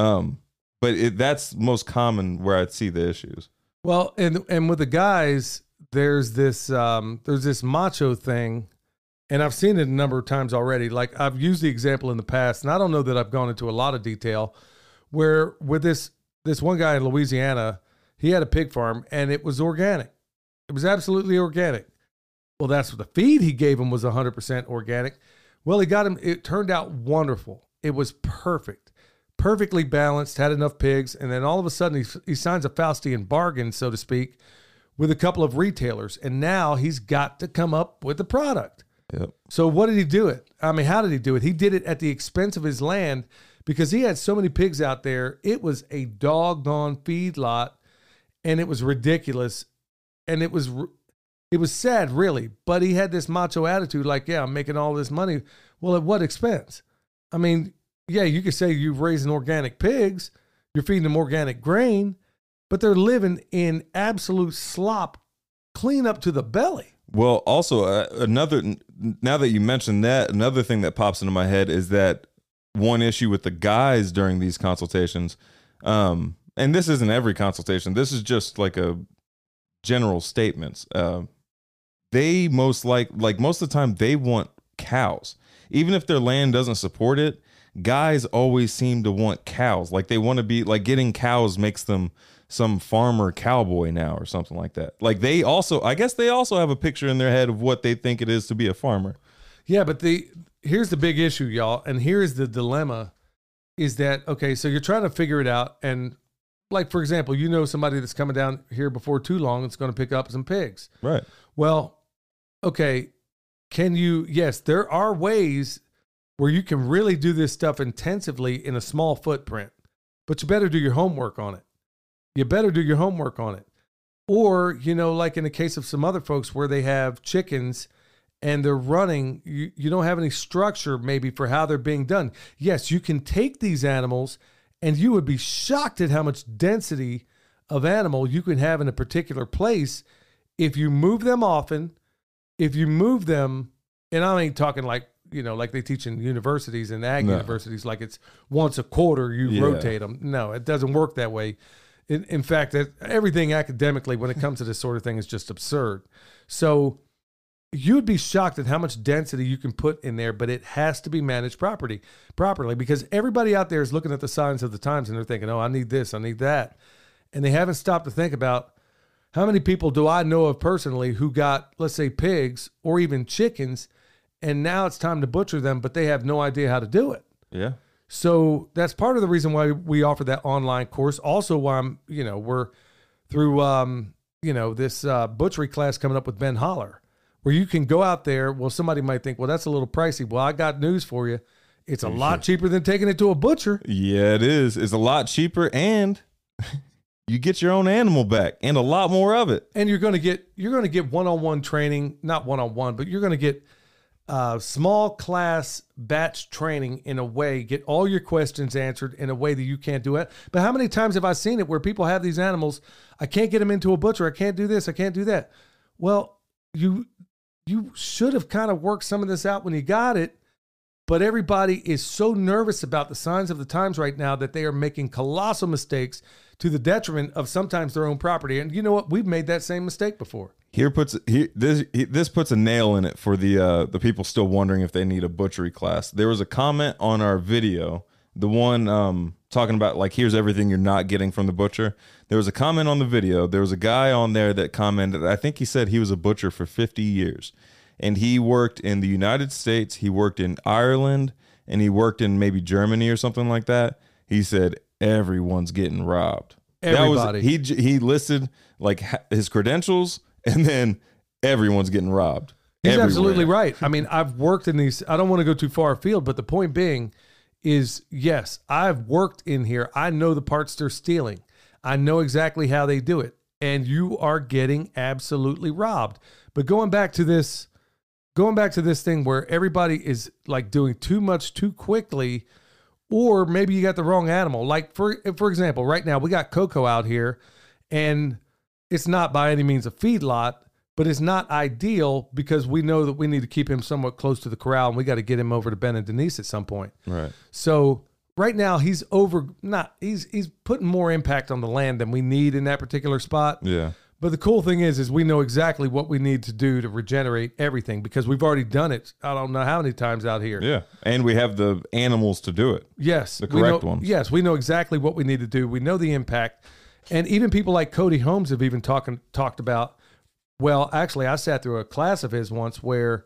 But that's most common where I'd see the issues. Well, and with the guys, there's this macho thing, and I've seen it a number of times already. Like, I've used the example in the past, and I don't know that I've gone into a lot of detail, where with this one guy in Louisiana, he had a pig farm and it was organic. It was absolutely organic. Well, that's what the feed he gave him was 100% organic. Well, he got him. It turned out wonderful. It was perfect, perfectly balanced, had enough pigs. And then all of a sudden he signs a Faustian bargain, so to speak, with a couple of retailers. And now he's got to come up with the product. Yep. So what did he do it? I mean, how did he do it? He did it at the expense of his land because he had so many pigs out there. It was a doggone feedlot, and it was ridiculous. And it was sad, really. But he had this macho attitude like, yeah, I'm making all this money. Well, at what expense? I mean, yeah, you could say you're raising organic pigs, you're feeding them organic grain, but they're living in absolute slop, clean up to the belly. Well, also now that you mentioned that, another thing that pops into my head is that one issue with the guys during these consultations, and this isn't every consultation, this is just like a general statements. They most like most of the time they want cows. Even if their land doesn't support it, guys always seem to want cows. Like, they want to be like, getting cows makes them some farmer cowboy now or something like that. Like, I guess they also have a picture in their head of what they think it is to be a farmer. Yeah, but here's the big issue, y'all, and here's the dilemma, is that, okay, so you're trying to figure it out, and like, for example, you know somebody that's coming down here before too long that's going to pick up some pigs. Right. Well, okay, yes, there are ways where you can really do this stuff intensively in a small footprint, but you better do your homework on it. Or, like in the case of some other folks where they have chickens and they're running, you don't have any structure maybe for how they're being done. Yes, you can take these animals, and you would be shocked at how much density of animal you can have in a particular place if you move them often, if you move them, and I ain't talking like, like they teach in universities and ag universities, like it's once a quarter you rotate them. No, it doesn't work that way. In fact, everything academically when it comes to this sort of thing is just absurd. So you'd be shocked at how much density you can put in there, but it has to be managed properly, because everybody out there is looking at the signs of the times and they're thinking, oh, I need this, I need that. And they haven't stopped to think about, how many people do I know of personally who got, let's say, pigs or even chickens, and now it's time to butcher them, but they have no idea how to do it. Yeah. So that's part of the reason why we offer that online course. Also, why we're through, this butchery class coming up with Ben Holler, where you can go out there. Well, somebody might think, well, that's a little pricey. Well, I got news for you. It's a lot cheaper than taking it to a butcher. Yeah, it is. It's a lot cheaper, and you get your own animal back and a lot more of it. And you're going to get one-on-one training, not one-on-one, but you're going to get small class batch training in a way, get all your questions answered in a way that you can't do it. But how many times have I seen it where people have these animals? I can't get them into a butcher. I can't do this. I can't do that. Well, you should have kind of worked some of this out when you got it. But everybody is so nervous about the signs of the times right now that they are making colossal mistakes to the detriment of sometimes their own property. And you know what? We've made that same mistake before. This puts a nail in it for the people still wondering if they need a butchery class. There was a comment on our video, the one talking about like, here's everything you're not getting from the butcher. There was a comment on the video. There was a guy on there that commented, I think he said he was a butcher for 50 years. and he worked in the United States, he worked in Ireland, and he worked in maybe Germany or something like that. He said everyone's getting robbed. Everybody. That was, he listed like his credentials, and then everyone's getting robbed. He's everywhere. absolutely right. I mean, I've worked in these. I don't want to go too far afield, but the point being is, yes, I've worked in here. I know the parts they're stealing. I know exactly how they do it. And you are getting absolutely robbed. But going back to this thing where everybody is like doing too much too quickly, or maybe you got the wrong animal. Like for example, right now we got Coco out here, and it's not by any means a feedlot, but it's not ideal because we know that we need to keep him somewhat close to the corral, and we got to get him over to Ben and Denise at some point. Right. So right now he's putting more impact on the land than we need in that particular spot. Yeah. But the cool thing is we know exactly what we need to do to regenerate everything because we've already done it. I don't know how many times out here. Yeah. And we have the animals to do it. Yes. The correct ones. Yes. We know exactly what we need to do. We know the impact. And even people like Cody Holmes have even talked about, well, actually I sat through a class of his once where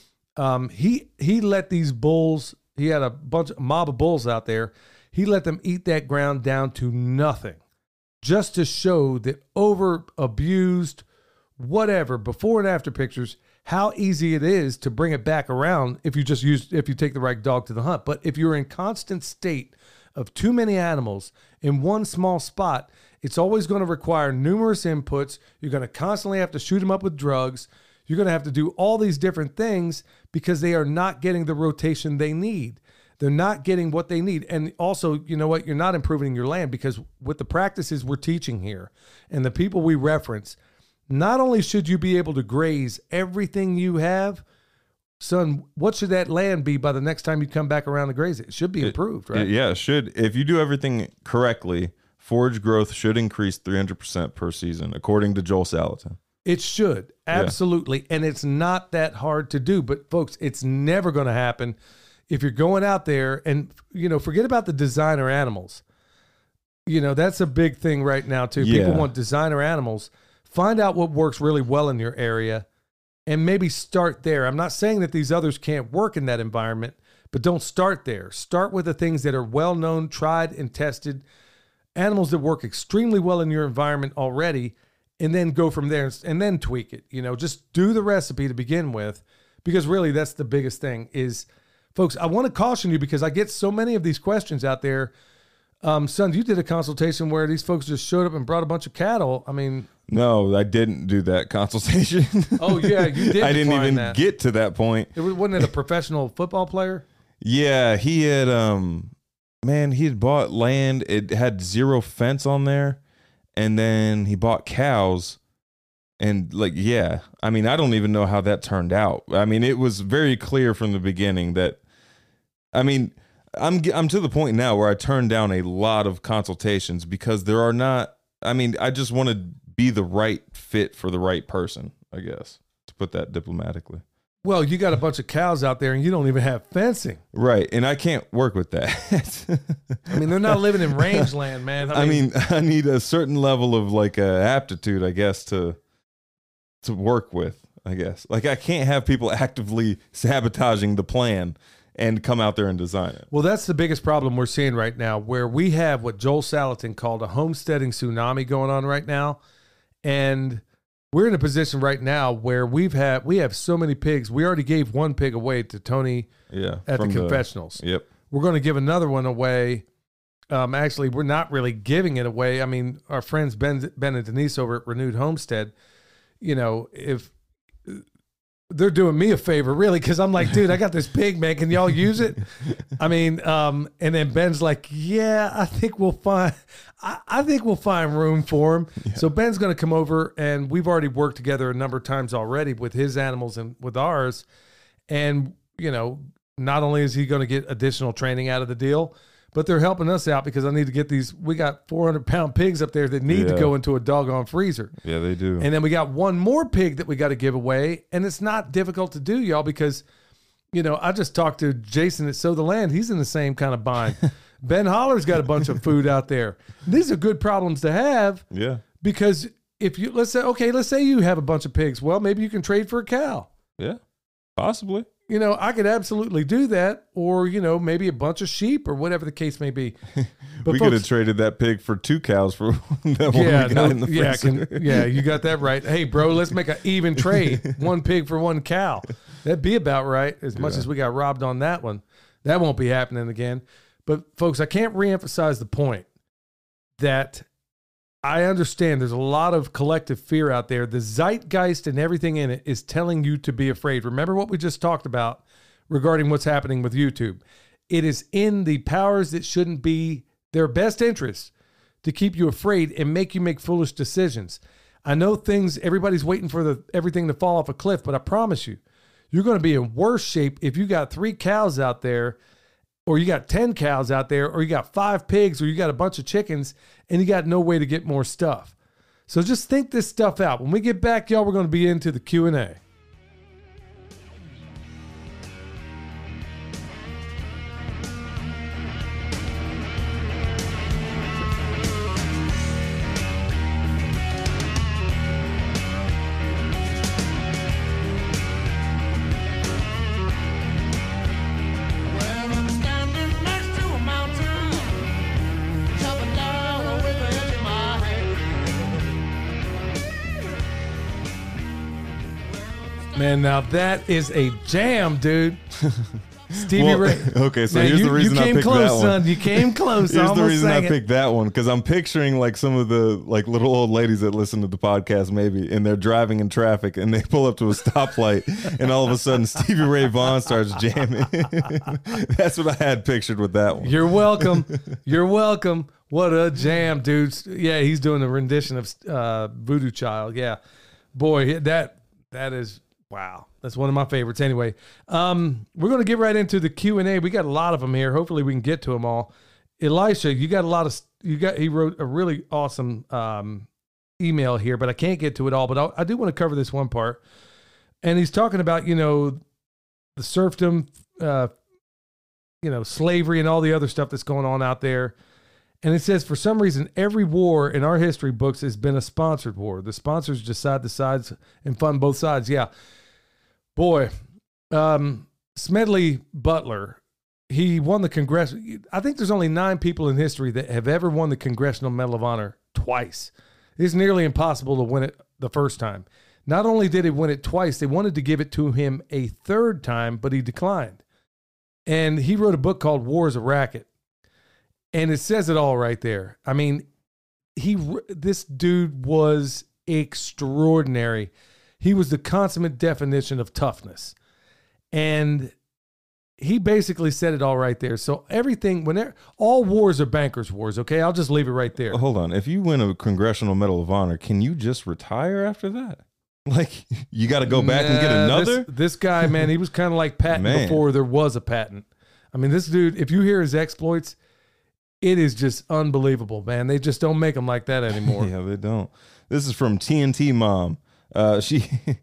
he let these bulls, he had a mob of bulls out there. He let them eat that ground down to nothing. Just to show that over abused, whatever, before and after pictures, how easy it is to bring it back around if you take the right dog to the hunt. But if you're in constant state of too many animals in one small spot, it's always going to require numerous inputs. You're going to constantly have to shoot them up with drugs. You're going to have to do all these different things because they are not getting the rotation they need. They're not getting what they need. And also, you know what? You're not improving your land because with the practices we're teaching here and the people we reference, not only should you be able to graze everything you have, son, what should that land be by the next time you come back around to graze it? It should be improved, right? Yeah, it should. If you do everything correctly, forage growth should increase 300% per season, according to Joel Salatin. It should. Absolutely. Yeah. And it's not that hard to do. But folks, it's never going to happen if you're going out there and, forget about the designer animals. That's a big thing right now too. Yeah. People want designer animals. Find out what works really well in your area and maybe start there. I'm not saying that these others can't work in that environment, but don't start there. Start with the things that are well-known, tried and tested, animals that work extremely well in your environment already, and then go from there and then tweak it. Just do the recipe to begin with, because really that's the biggest thing is, folks, I want to caution you because I get so many of these questions out there. Son, you did a consultation where these folks just showed up and brought a bunch of cattle. I mean, no, I didn't do that consultation. Oh yeah, you did. I didn't even get to that point. Wasn't it a professional football player? Yeah, he had he had bought land. It had zero fence on there, and then he bought cows. And I mean, I don't even know how that turned out. I mean, it was very clear from the beginning that, I mean, I'm to the point now where I turn down a lot of consultations because there are not, I mean, I just want to be the right fit for the right person, I guess, to put that diplomatically. Well, you got a bunch of cows out there and you don't even have fencing. Right. And I can't work with that. I mean, they're not living in rangeland, man. I mean, I need a certain level of aptitude, I guess, to work with, I guess. I can't have people actively sabotaging the plan and come out there and design it. Well, that's the biggest problem we're seeing right now, where we have what Joel Salatin called a homesteading tsunami going on right now. And we're in a position right now where we have so many pigs. We already gave one pig away to Tony at the confessionals. Yep. We're going to give another one away. Actually, we're not really giving it away. I mean, our friends Ben and Denise over at Renewed Homestead, if they're doing me a favor, really, because I'm like, dude, I got this pig, man. Can y'all use it? I mean, and then Ben's like, yeah, I think we'll find room for him. Yeah. So Ben's going to come over, and we've already worked together a number of times already with his animals and with ours. And, not only is he going to get additional training out of the deal, but they're helping us out because I need to get these. We got 400-pound pigs up there that need to go into a doggone freezer. Yeah, they do. And then we got one more pig that we got to give away. And it's not difficult to do, y'all, because, I just talked to Jason at Sow the Land. He's in the same kind of bind. Ben Holler's got a bunch of food out there. These are good problems to have. Yeah. Because if you, let's say you have a bunch of pigs. Well, maybe you can trade for a cow. Yeah. Possibly. You know, I could absolutely do that, or, you know, maybe a bunch of sheep or whatever the case may be. But We could have traded that pig for 2 cows for that one we got in the freezer. Yeah, you got that right. Hey, bro, let's make an even trade. 1 pig for 1 cow. That'd be about right, as much as we got robbed on that one. That won't be happening again. But, folks, I can't reemphasize the point that I understand there's a lot of collective fear out there. The zeitgeist and everything in it is telling you to be afraid. Remember what we just talked about regarding what's happening with YouTube. It is in the powers that shouldn't be their best interest to keep you afraid and make you make foolish decisions. I know everybody's waiting for everything to fall off a cliff, but I promise you, you're going to be in worse shape if you got 3 cows out there, or you got 10 cows out there, or you got 5 pigs, or you got a bunch of chickens, and you got no way to get more stuff. So just think this stuff out. When we get back, y'all, we're going to be into the Q&A. Well, I'm standing next to a mountain, chopping down with the edge of my hand. Man, now that is a jam, dude. Stevie Well, Ray. okay, so Now, here's the reason you I came picked close, that one. son. You came close. Here's the Almost reason I sang it. picked that one, because I'm picturing like some of the like little old ladies that listen to the podcast maybe, and they're driving in traffic and they pull up to a stoplight and all of a sudden Stevie Ray Vaughan starts jamming. That's what I had pictured with that one. You're welcome. You're welcome. What a jam, dude. Yeah, he's doing a rendition of Voodoo Child. Yeah. Boy, that is, wow. That's one of my favorites. Anyway, we're going to get right into the Q&A. We got a lot of them here. Hopefully we can get to them all. Elisha, he wrote a really awesome email here, but I can't get to it all. But I do want to cover this one part. And he's talking about, you know, the serfdom, slavery and all the other stuff that's going on out there. And it says, for some reason, every war in our history books has been a sponsored war. The sponsors decide the sides and fund both sides. Yeah. Boy, Smedley Butler, he won the Congress. I think there's only 9 people in history that have ever won the Congressional Medal of Honor twice. It's nearly impossible to win it the first time. Not only did he win it twice, they wanted to give it to him a third time, but he declined. And he wrote a book called War is a Racket. And it says it all right there. I mean, this dude was extraordinary. He was the consummate definition of toughness. And he basically said it all right there. So all wars are bankers' wars, okay? I'll just leave it right there. Hold on. If you win a Congressional Medal of Honor, can you just retire after that? Like, you got to go back and get another? This guy, man, he was kind of like Patton before there was a Patton. I mean, this dude, if you hear his exploits, it is just unbelievable, man. They just don't make them like that anymore. Yeah, they don't. This is from TNT Mom. She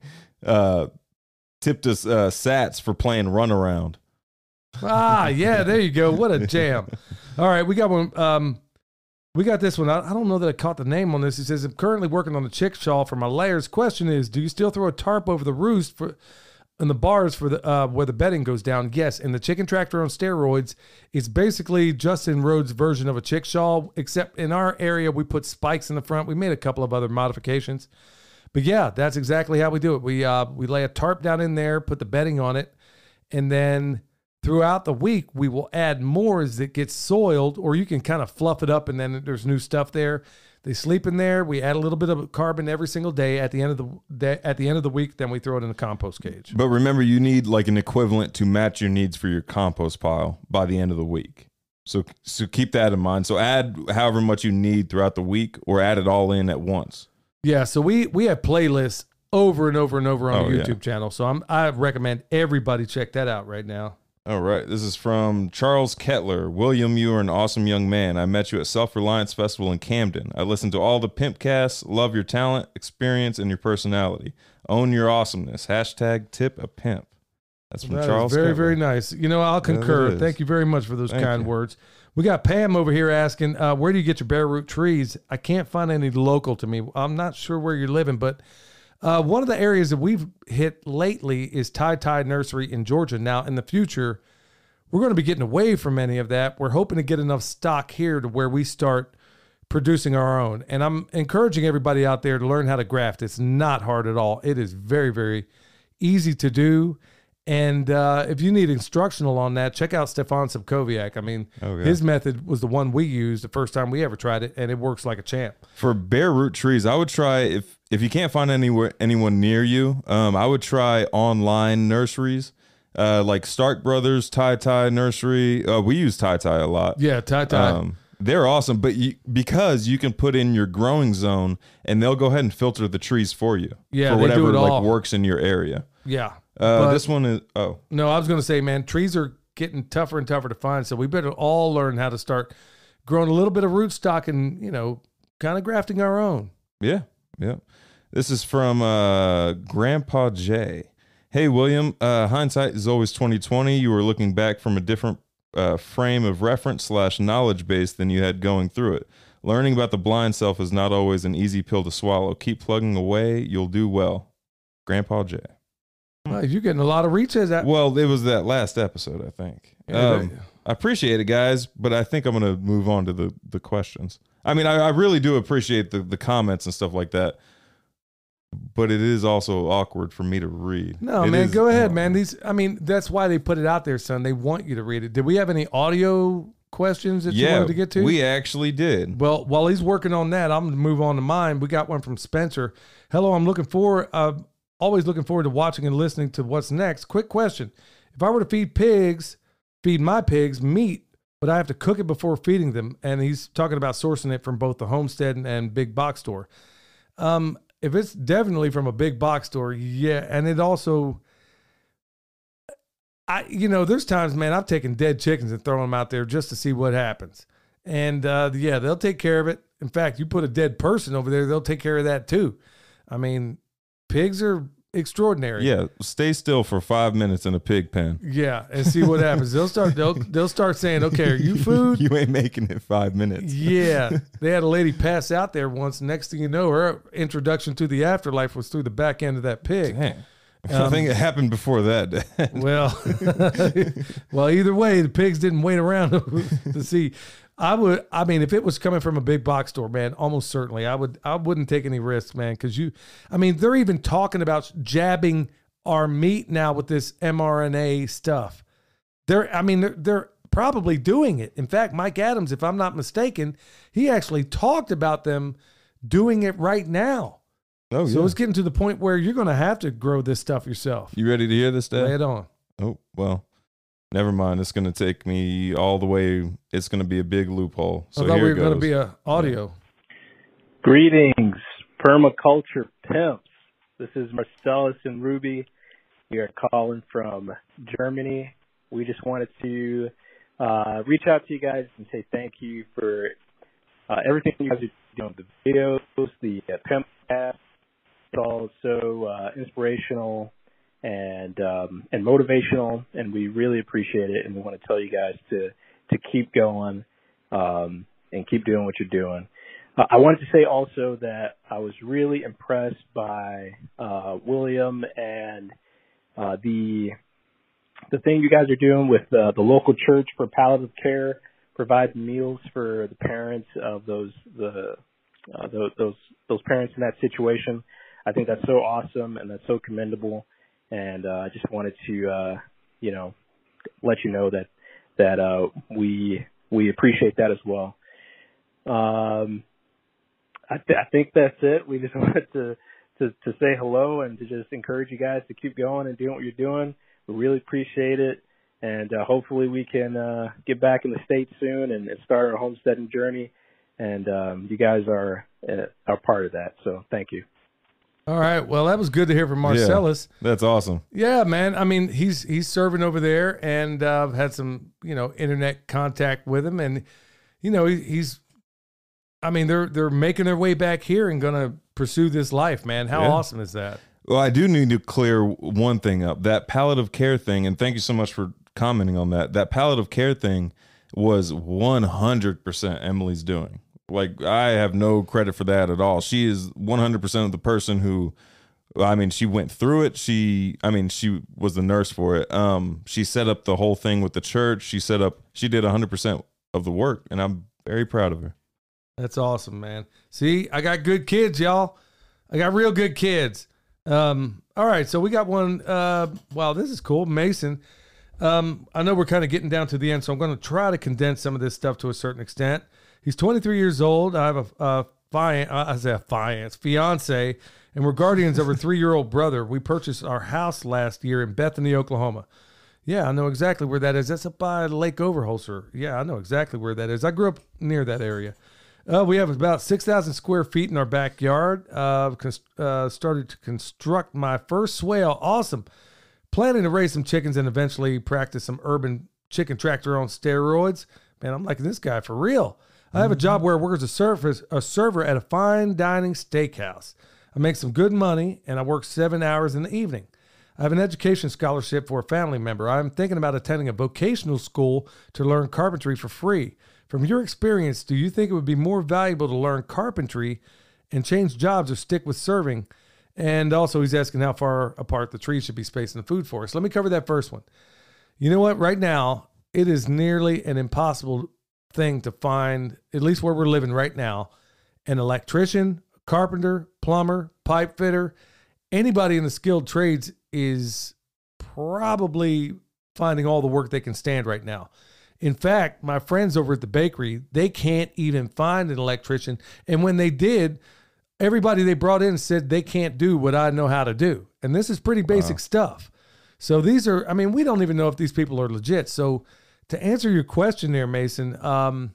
tipped us sats for playing Runaround. Yeah, there you go. What a jam. All right, we got one. We got this one. I don't know that I caught the name on this. He says, I'm currently working on the chickshaw for my layers. Question is, do you still throw a tarp over the roost and the bars for the where the bedding goes down? Yes, and the chicken tractor on steroids is basically Justin Rhodes' version of a chickshaw, except in our area we put spikes in the front. We made a couple of other modifications. But yeah, that's exactly how we do it. We lay a tarp down in there, put the bedding on it, and then throughout the week, we will add more as it gets soiled, or you can kind of fluff it up and then there's new stuff there. They sleep in there. We add a little bit of carbon every single day. At the end of the week, then we throw it in the compost cage. But remember, you need like an equivalent to match your needs for your compost pile by the end of the week. So keep that in mind. So add however much you need throughout the week, or add it all in at once. Yeah, so we have playlists over and over and over on the YouTube channel. So I recommend everybody check that out right now. All right. This is from Charles Kettler. William, you are an awesome young man. I met you at Self-Reliance Festival in Camden. I listened to all the Pimpcasts. Love your talent, experience, and your personality. Own your awesomeness. # tip a pimp. That's from Charles Very, Kettler. very nice. You know, I'll concur. Thank you very much for those kind words. We got Pam over here asking, where do you get your bare root trees? I can't find any local to me. I'm not sure where you're living, but One of the areas that we've hit lately is Ty Nursery in Georgia. Now, in the future, we're going to be getting away from any of that. We're hoping to get enough stock here to where we start producing our own. And I'm encouraging everybody out there to learn how to graft. It's not hard at all. It is very, very easy to do. And if you need instructional on that, check out Stefan Subkowiak. I mean, his method was the one we used the first time we ever tried it, and it works like a champ. For bare root trees, I would try, if you can't find anyone near you, I would try online nurseries, like Stark Brothers, Ty Nursery. We use Ty a lot. Yeah, Ty. They're awesome, but because you can put in your growing zone, and they'll go ahead and filter the trees for you. Yeah, for they whatever do it all. works in your area. Yeah. This one is, No, I was going to say, man, trees are getting tougher and tougher to find. So we better all learn how to start growing a little bit of rootstock and, kind of grafting our own. Yeah. Yeah. This is from Grandpa J. Hey, William, hindsight is always 2020. You were looking back from a different frame of reference / knowledge base than you had going through it. Learning about the blind self is not always an easy pill to swallow. Keep plugging away. You'll do well. Grandpa J. Well, you're getting a lot of reaches. Well, it was that last episode, I think. I appreciate it, guys, but I think I'm going to move on to the questions. I mean, I really do appreciate the comments and stuff like that, but it is also awkward for me to read. No, man, go ahead, man. That's why they put it out there, son. They want you to read it. Did we have any audio questions that you wanted to get to? We actually did. Well, while he's working on that, I'm going to move on to mine. We got one from Spencer. Hello, I'm always looking forward to watching and listening to what's next. Quick question. If I were to feed my pigs meat, would I have to cook it before feeding them? And he's talking about sourcing it from both the homestead and big box store. If it's definitely from a big box store, yeah. And it also, there's times, man, I've taken dead chickens and thrown them out there just to see what happens. And they'll take care of it. In fact, you put a dead person over there, they'll take care of that too. I mean, pigs are extraordinary. Yeah, stay still for 5 minutes in a pig pen. Yeah, and see what happens. They'll start saying, "Okay, are you food?" You ain't making it 5 minutes. Yeah, they had a lady pass out there once. Next thing you know, her introduction to the afterlife was through the back end of that pig. Dang. I think it happened before that. Well, either way, the pigs didn't wait around to see. If it was coming from a big box store, man, almost certainly I wouldn't take any risks, man. Cause they're even talking about jabbing our meat now with this mRNA stuff. They're probably doing it. In fact, Mike Adams, if I'm not mistaken, he actually talked about them doing it right now. Oh, yeah. So it's getting to the point where you're going to have to grow this stuff yourself. You ready to hear this, Dad? Lay it on. Oh, well. Never mind. It's going to take me all the way. It's going to be a big loophole. So I thought here we were it goes. going to be an audio. Greetings, permaculture pimps. This is Marcellus and Ruby. We are calling from Germany. We just wanted to reach out to you guys and say thank you for everything you guys are doing. The videos, the pimp cast. It's all so inspirational and motivational, and we really appreciate it. And we want to tell you guys to keep going and keep doing what you're doing. I wanted to say also that I was really impressed by William and the thing you guys are doing with the local church for palliative care, providing meals for the parents of those parents in that situation. I think that's so awesome and that's so commendable. And I just wanted to, let you know that we appreciate that as well. I think that's it. We just wanted to say hello and to just encourage you guys to keep going and doing what you're doing. We really appreciate it. And hopefully we can get back in the States soon and start our homesteading journey. And you guys are part of that. So thank you. All right. Well, that was good to hear from Marcellus. Yeah, that's awesome. Yeah, man. He's serving over there, and I've had some, internet contact with him, and they're making their way back here and gonna pursue this life, man. How awesome is that? Well, I do need to clear one thing up. That palliative care thing, and thank you so much for commenting on that. That palliative care thing was 100% Emily's doing. Like, I have no credit for that at all. She is 100% of the person who I mean, she went through it. She was the nurse for it. She set up the whole thing with the church. She did 100% of the work, and I'm very proud of her. That's awesome, man. See, I got good kids, y'all. I got real good kids. All right, so we got one. Wow, this is cool. Mason. I know we're kind of getting down to the end, so I'm going to try to condense some of this stuff to a certain extent. He's 23 years old. I have a fiance, and we're guardians of her 3-year-old brother. We purchased our house last year in Bethany, Oklahoma. Yeah, I know exactly where that is. That's up by Lake Overholser. Yeah, I know exactly where that is. I grew up near that area. We have about 6,000 square feet in our backyard. Started to construct my first swale. Awesome. Planning to raise some chickens and eventually practice some urban chicken tractor on steroids. Man, I'm liking this guy for real. I have a job where I work as a server at a fine dining steakhouse. I make some good money, and I work 7 hours in the evening. I have an education scholarship for a family member. I'm thinking about attending a vocational school to learn carpentry for free. From your experience, do you think it would be more valuable to learn carpentry and change jobs or stick with serving? And also, he's asking how far apart the trees should be spaced in the food forest. Let me cover that first one. You know what? Right now, it is nearly an impossible thing to find, at least where we're living right now, an electrician, carpenter, plumber, pipe fitter. Anybody in the skilled trades is probably finding all the work they can stand right now. In fact, my friends over at the bakery, they can't even find an electrician. And when they did, everybody they brought in said they can't do what I know how to do. And this is pretty basic stuff. So these are, I mean, we don't even know if these people are legit. So to answer your question there, Mason, I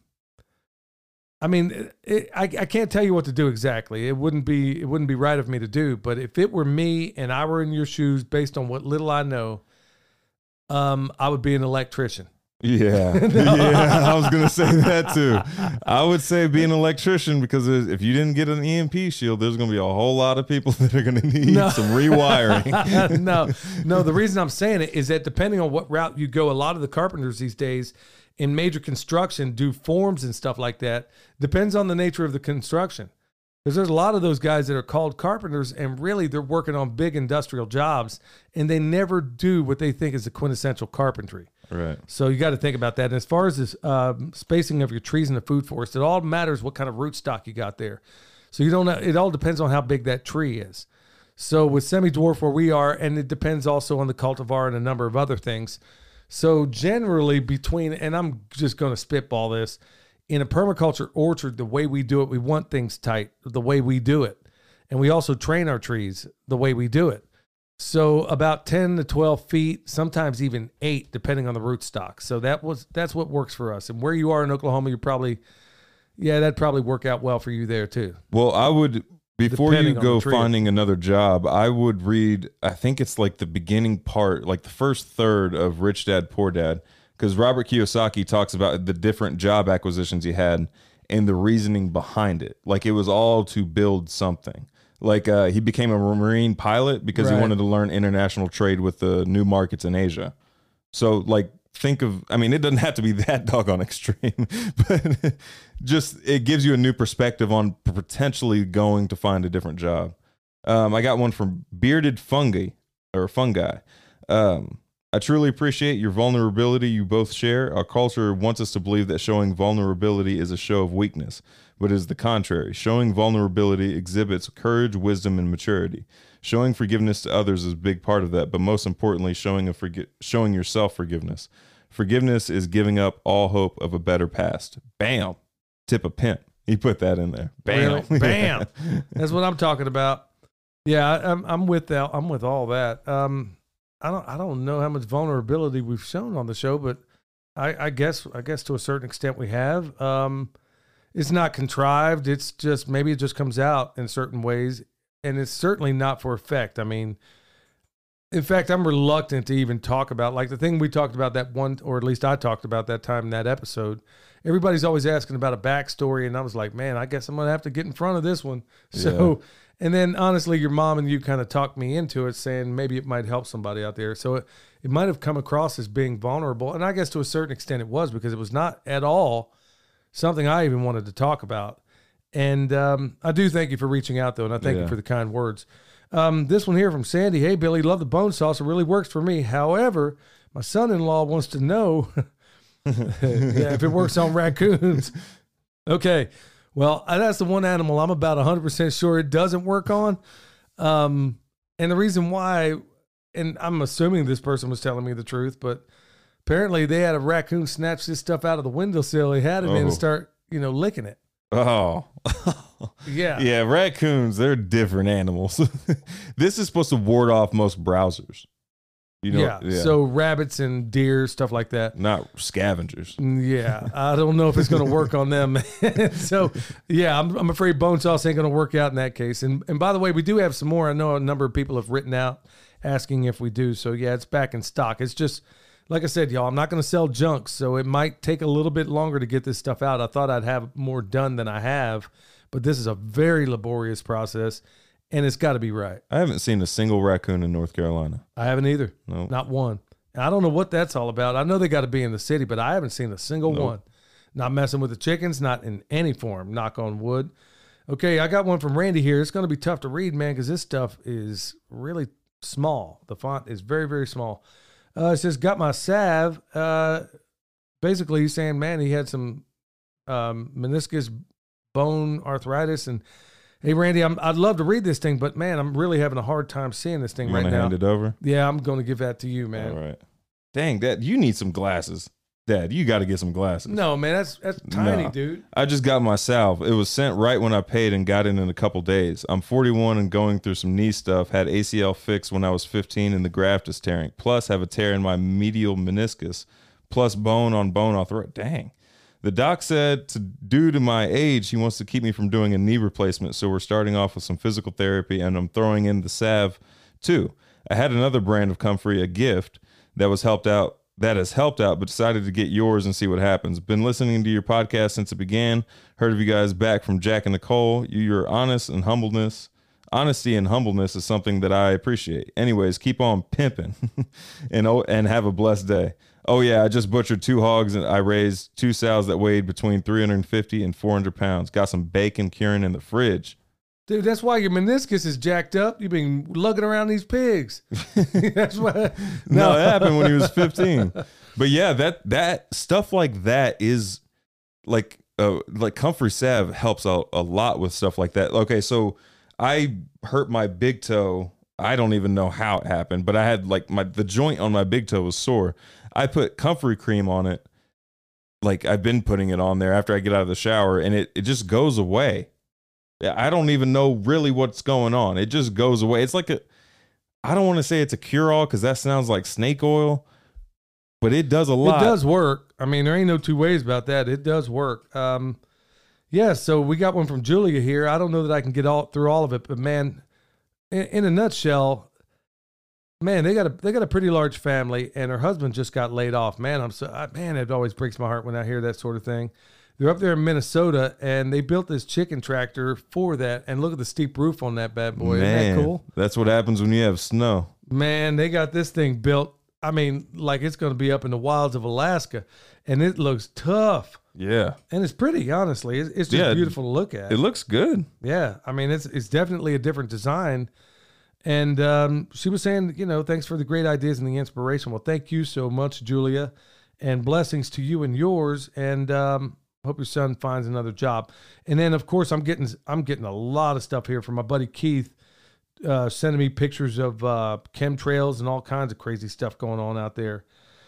can't tell you what to do exactly. It wouldn't be right of me to do. But if it were me and I were in your shoes, based on what little I know, I would be an electrician. Yeah. Yeah, I was going to say that too. I would say be an electrician, because if you didn't get an EMP shield, there's going to be a whole lot of people that are going to need some rewiring. No, the reason I'm saying it is that depending on what route you go, a lot of the carpenters these days in major construction do forms and stuff like that. Depends on the nature of the construction. Because there's a lot of those guys that are called carpenters, and really they're working on big industrial jobs, and they never do what they think is the quintessential carpentry. Right. So you got to think about that. And as far as this spacing of your trees in the food forest, it all matters what kind of root stock you got there. So you don't know, it all depends on how big that tree is. So with semi-dwarf where we are, and it depends also on the cultivar and a number of other things. So generally and I'm just going to spitball this, in a permaculture orchard, the way we do it, we want things tight the way we do it. And we also train our trees the way we do it. So about 10 to 12 feet, sometimes even 8, depending on the rootstock. So that's what works for us. And where you are in Oklahoma, that'd probably work out well for you there too. Well, I would, before you go finding another job, I would read, I think it's like the beginning part, like the first third of Rich Dad, Poor Dad, because Robert Kiyosaki talks about the different job acquisitions he had and the reasoning behind it. Like it was all to build something. Like he became a marine pilot because he wanted to learn international trade with the new markets in Asia. So like think of, I mean, it doesn't have to be that doggone extreme, but just it gives you a new perspective on potentially going to find a different job. I got one from Bearded Fungi. I truly appreciate your vulnerability you both share. Our culture wants us to believe that showing vulnerability is a show of weakness, but it is the contrary. Showing vulnerability exhibits courage, wisdom, and maturity. Showing forgiveness to others is a big part of that, but most importantly, showing yourself forgiveness. Forgiveness is giving up all hope of a better past. Bam. Tip of pimp. He put that in there. Bam. Really? Bam. That's what I'm talking about. Yeah, I'm with that. I'm with all that. I don't know how much vulnerability we've shown on the show, but I guess to a certain extent we have. It's not contrived. It's just, maybe it just comes out in certain ways, and it's certainly not for effect. I mean, in fact, I'm reluctant to even talk about, like the thing we talked about that one, or at least I talked about that time in that episode. Everybody's always asking about a backstory, and I was like, man, I guess I'm going to have to get in front of this one. So, and then honestly, your mom and you kind of talked me into it, saying maybe it might help somebody out there. So it might have come across as being vulnerable. And I guess to a certain extent it was, because it was not at all something I even wanted to talk about. And I do thank you for reaching out, though, and I thank you for the kind words. This one here from Sandy. Hey, Billy, love the bone sauce. It really works for me. However, my son-in-law wants to know if it works on raccoons. Okay. Well, that's the one animal I'm about 100% sure it doesn't work on. And the reason why, and I'm assuming this person was telling me the truth, but apparently they had a raccoon snatch this stuff out of the windowsill he had it in and start, licking it. Oh, yeah. Yeah, raccoons, they're different animals. This is supposed to ward off most browsers. Yeah. So rabbits and deer, stuff like that. Not scavengers. Yeah. I don't know if it's going to work on them. So, yeah, I'm afraid bone sauce ain't going to work out in that case. And by the way, we do have some more. I know a number of people have written out asking if we do. So, yeah, it's back in stock. It's just, like I said, y'all, I'm not going to sell junk. So it might take a little bit longer to get this stuff out. I thought I'd have more done than I have. But this is a very laborious process. And it's got to be right. I haven't seen a single raccoon in North Carolina. I haven't either. No. Not one. And I don't know what that's all about. I know they got to be in the city, but I haven't seen a single one. Not messing with the chickens, not in any form, knock on wood. Okay, I got one from Randy here. It's going to be tough to read, man, because this stuff is really small. The font is very, very small. It says, got my salve. Basically, he's saying, man, he had some meniscus bone arthritis. And hey, Randy, I'd love to read this thing, but man, I'm really having a hard time seeing this thing right now. Hand it over? Yeah, I'm going to give that to you, man. All right. Dang, Dad, you need some glasses. Dad, you got to get some glasses. No, man, that's tiny, dude. I just got my salve. It was sent right when I paid and got it in a couple days. I'm 41 and going through some knee stuff. Had ACL fixed when I was 15 and the graft is tearing. Plus, have a tear in my medial meniscus. Plus, bone on bone arthritis. Dang. The doc said due to my age, he wants to keep me from doing a knee replacement. So we're starting off with some physical therapy and I'm throwing in the salve too. I had another brand of Comfrey, a gift that has helped out, but decided to get yours and see what happens. Been listening to your podcast since it began. Heard of you guys back from Jack and Nicole. Your honesty and humbleness is something that I appreciate. Anyways, keep on pimping and have a blessed day. Oh yeah, I just butchered 2 hogs and I raised 2 sows that weighed between 350 and 400 pounds. Got some bacon curing in the fridge. Dude, that's why your meniscus is jacked up. You've been lugging around these pigs. That's why. No, it happened when he was 15. But yeah, that stuff like that is like Comfrey salve helps out a lot with stuff like that. Okay, so I hurt my big toe. I don't even know how it happened, but I had the joint on my big toe was sore. I put Comfrey cream on it. Like I've been putting it on there after I get out of the shower and it just goes away. I don't even know really what's going on. It just goes away. It's like I don't want to say it's a cure-all because that sounds like snake oil, but it does a lot. It does work. I mean, there ain't no two ways about that. It does work. Yeah, so we got one from Julia here. I don't know that I can get through all of it, but man, in a nutshell, man, they got a pretty large family, and her husband just got laid off. Man, it always breaks my heart when I hear that sort of thing. They're up there in Minnesota, and they built this chicken tractor for that. And look at the steep roof on that bad boy. Man, isn't that cool? That's what happens when you have snow. Man, they got this thing built. I mean, like it's going to be up in the wilds of Alaska, and it looks tough. Yeah, and it's pretty. Honestly, it's just beautiful to look at. It looks good. Yeah, I mean, it's definitely a different design. And she was saying, thanks for the great ideas and the inspiration. Well, thank you so much, Julia, and blessings to you and yours. And hope your son finds another job. And then, of course, I'm getting a lot of stuff here from my buddy Keith, sending me pictures of chemtrails and all kinds of crazy stuff going on out there.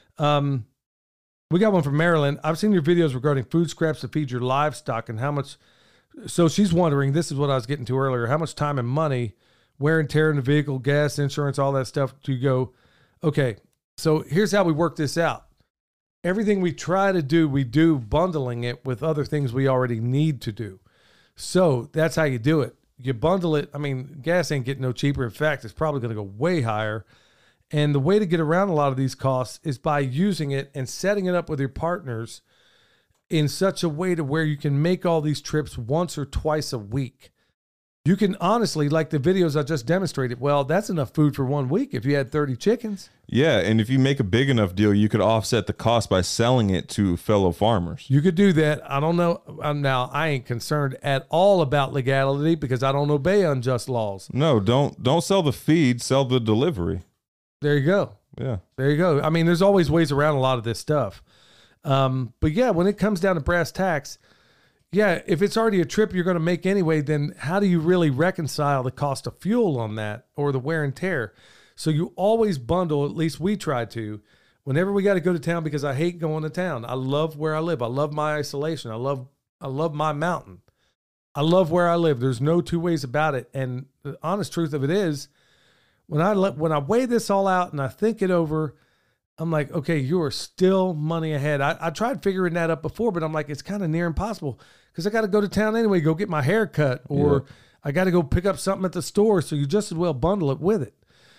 We got one from Maryland. I've seen your videos regarding food scraps to feed your livestock and how much. So she's wondering, this is what I was getting to earlier, how much time and money, wear and tear in the vehicle, gas, insurance, all that stuff to go, okay, so here's how we work this out. Everything we try to do, we do bundling it with other things we already need to do. So that's how you do it. You bundle it. I mean, gas ain't getting no cheaper. In fact, it's probably going to go way higher. And the way to get around a lot of these costs is by using it and setting it up with your partners in such a way to where you can make all these trips once or twice a week. You can honestly, like the videos I just demonstrated, well, that's enough food for 1 week if you had 30 chickens. Yeah, and if you make a big enough deal, you could offset the cost by selling it to fellow farmers. You could do that. I don't know. Now, I ain't concerned at all about legality because I don't obey unjust laws. No, don't sell the feed, sell the delivery. There you go. Yeah. There you go. I mean, there's always ways around a lot of this stuff. But yeah, when it comes down to brass tacks, yeah, if it's already a trip you're going to make anyway, then how do you really reconcile the cost of fuel on that or the wear and tear? So you always bundle, at least we try to, whenever we got to go to town, because I hate going to town. I love where I live. I love my isolation. I love my mountain. I love where I live. There's no two ways about it. And the honest truth of it is, when I weigh this all out and I think it over, I'm like, okay, you are still money ahead. I tried figuring that up before, but I'm like, it's kind of near impossible because I got to go to town anyway, go get my hair cut, or I got to go pick up something at the store. So you just as well bundle it with it.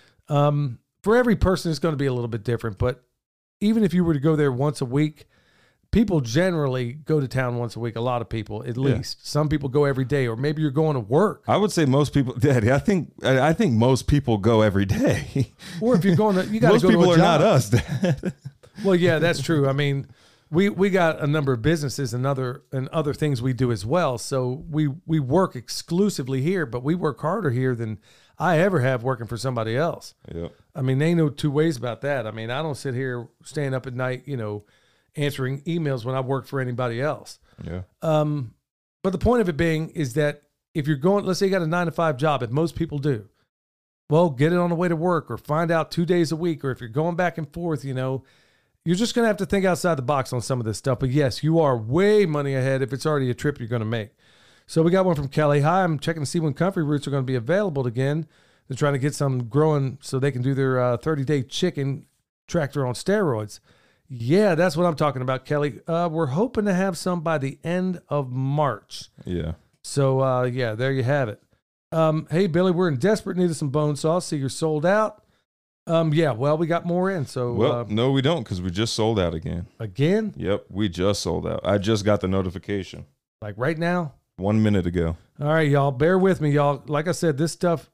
For every person, it's going to be a little bit different, but even if you were to go there once a week, people generally go to town once a week. A lot of people, at least. Some people go every day, or maybe you're going to work. I would say most people, Daddy. I think most people go every day. Or if you're going to, you got to most go people to a are job. not us, Dad. Well, yeah, that's true. I mean, we got a number of businesses and other things we do as well. So we work exclusively here, but we work harder here than I ever have working for somebody else. Yeah. I mean, they ain't no two ways about that. I mean, I don't sit here staying up at night, answering emails when I work for anybody else. Yeah. But the point of it being is that if you're going, let's say you got a 9-to-5 job, if most people do, well, get it on the way to work or find out 2 days a week. Or if you're going back and forth, you're just going to have to think outside the box on some of this stuff. But yes, you are way money ahead if it's already a trip you're going to make. So we got one from Kelly. Hi, I'm checking to see when Comfrey Roots are going to be available again. They're trying to get some growing so they can do their 30-day chicken tractor on steroids. Yeah, that's what I'm talking about, Kelly. We're hoping to have some by the end of March. Yeah. So, yeah, there you have it. Hey, Billy, we're in desperate need of some bone sauce. See, you're sold out. Yeah, well, we got more in. So, Well, no, we don't, because we just sold out again. Again? Yep, we just sold out. I just got the notification Like right now? 1 minute ago. All right, y'all, bear with me, y'all. Like I said, this stuff,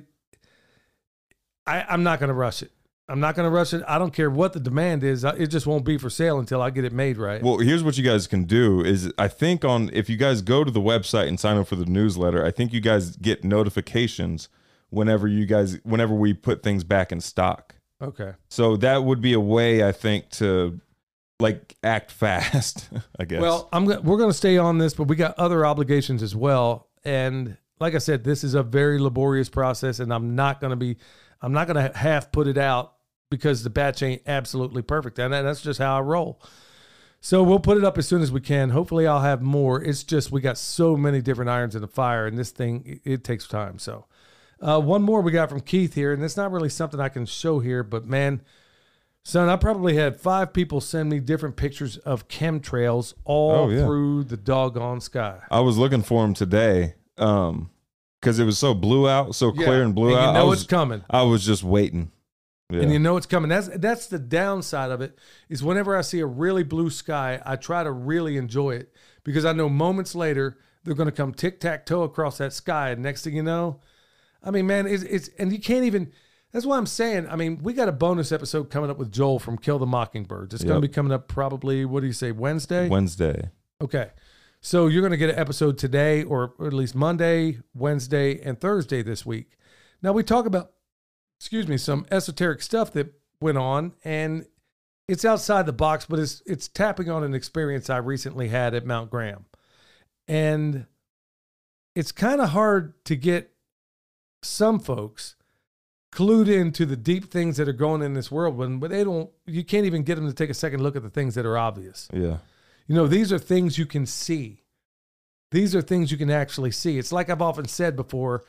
I'm not going to rush it. I'm not going to rush it. I don't care what the demand is. It just won't be for sale until I get it made right. Well, here's what you guys can do is I think if you guys go to the website and sign up for the newsletter, I think you guys get notifications whenever we put things back in stock. Okay. So that would be a way, I think, to act fast, I guess. Well, we're going to stay on this, but we got other obligations as well. And like I said, this is a very laborious process, and I'm not going to half put it out because the batch ain't absolutely perfect. And that's just how I roll. So we'll put it up as soon as we can. Hopefully I'll have more. It's just we got so many different irons in the fire, and this thing, it takes time. So one more we got from Keith here, and it's not really something I can show here, but man, son, I probably had 5 people send me different pictures of chemtrails all through the doggone sky. I was looking for them today because it was so blue out, so clear and blue out. You know it's coming. I was just waiting. Yeah. And you know it's coming. That's the downside of it, is whenever I see a really blue sky, I try to really enjoy it because I know moments later they're going to come tic-tac-toe across that sky. And next thing you know, I mean, man, it's and you can't even, that's why I'm saying, I mean, we got a bonus episode coming up with Joel from Kill the Mockingbirds. It's going to be coming up probably, what do you say, Wednesday? Wednesday. Okay. So you're going to get an episode today, or at least Monday, Wednesday, and Thursday this week. Now we talk about, some esoteric stuff that went on, and it's outside the box, but it's tapping on an experience I recently had at Mount Graham. And it's kind of hard to get some folks clued into the deep things that are going in this world but you can't even get them to take a second look at the things that are obvious. Yeah. These are things you can see. These are things you can actually see. It's like I've often said before,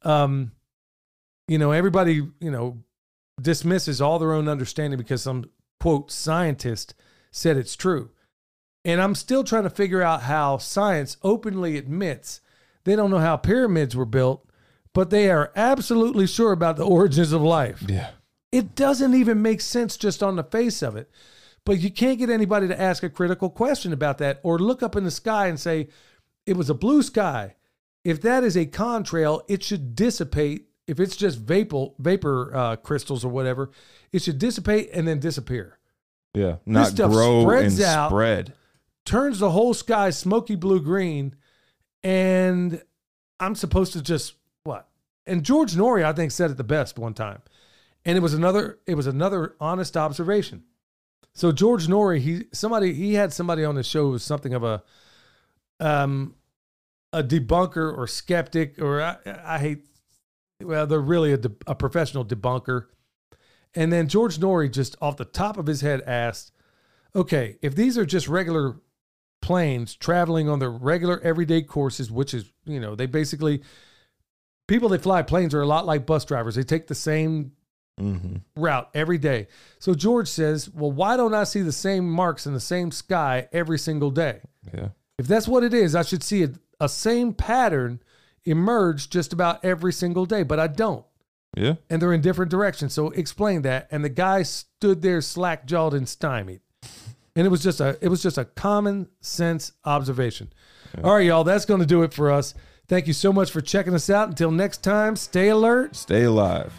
everybody, dismisses all their own understanding because some, quote, scientist said it's true. And I'm still trying to figure out how science openly admits they don't know how pyramids were built, but they are absolutely sure about the origins of life. Yeah. It doesn't even make sense just on the face of it. But you can't get anybody to ask a critical question about that or look up in the sky and say, it was a blue sky. If that is a contrail, it should dissipate. If it's just vapor crystals or whatever, it should dissipate and then disappear. Yeah, not stuff grow and spreads out. spread. Turns the whole sky smoky blue-green, and I'm supposed to just what? And George Norrie, I think, said it the best one time, and it was another honest observation. So George Norrie, he had somebody on the show who was something of a debunker or skeptic, or I hate. Well, they're really a professional debunker. And then George Norrie just off the top of his head asked, okay, if these are just regular planes traveling on their regular everyday courses, which is, they basically, people that fly planes are a lot like bus drivers. They take the same route every day. So George says, well, why don't I see the same marks in the same sky every single day? Yeah. If that's what it is, I should see a same pattern emerge just about every single day, but I don't. Yeah. And they're in different directions. So explain that. And the guy stood there slack-jawed and stymied. And it was just a common sense observation. Yeah. All right, y'all, that's going to do it for us. Thank you so much for checking us out. Until next time, stay alert. Stay alive.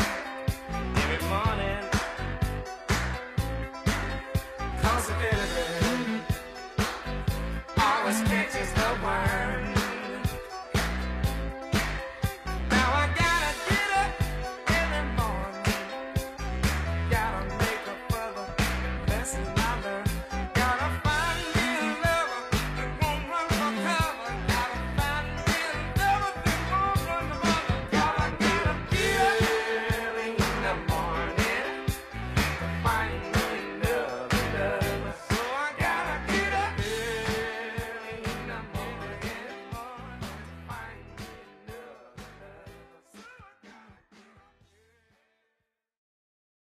Possibility.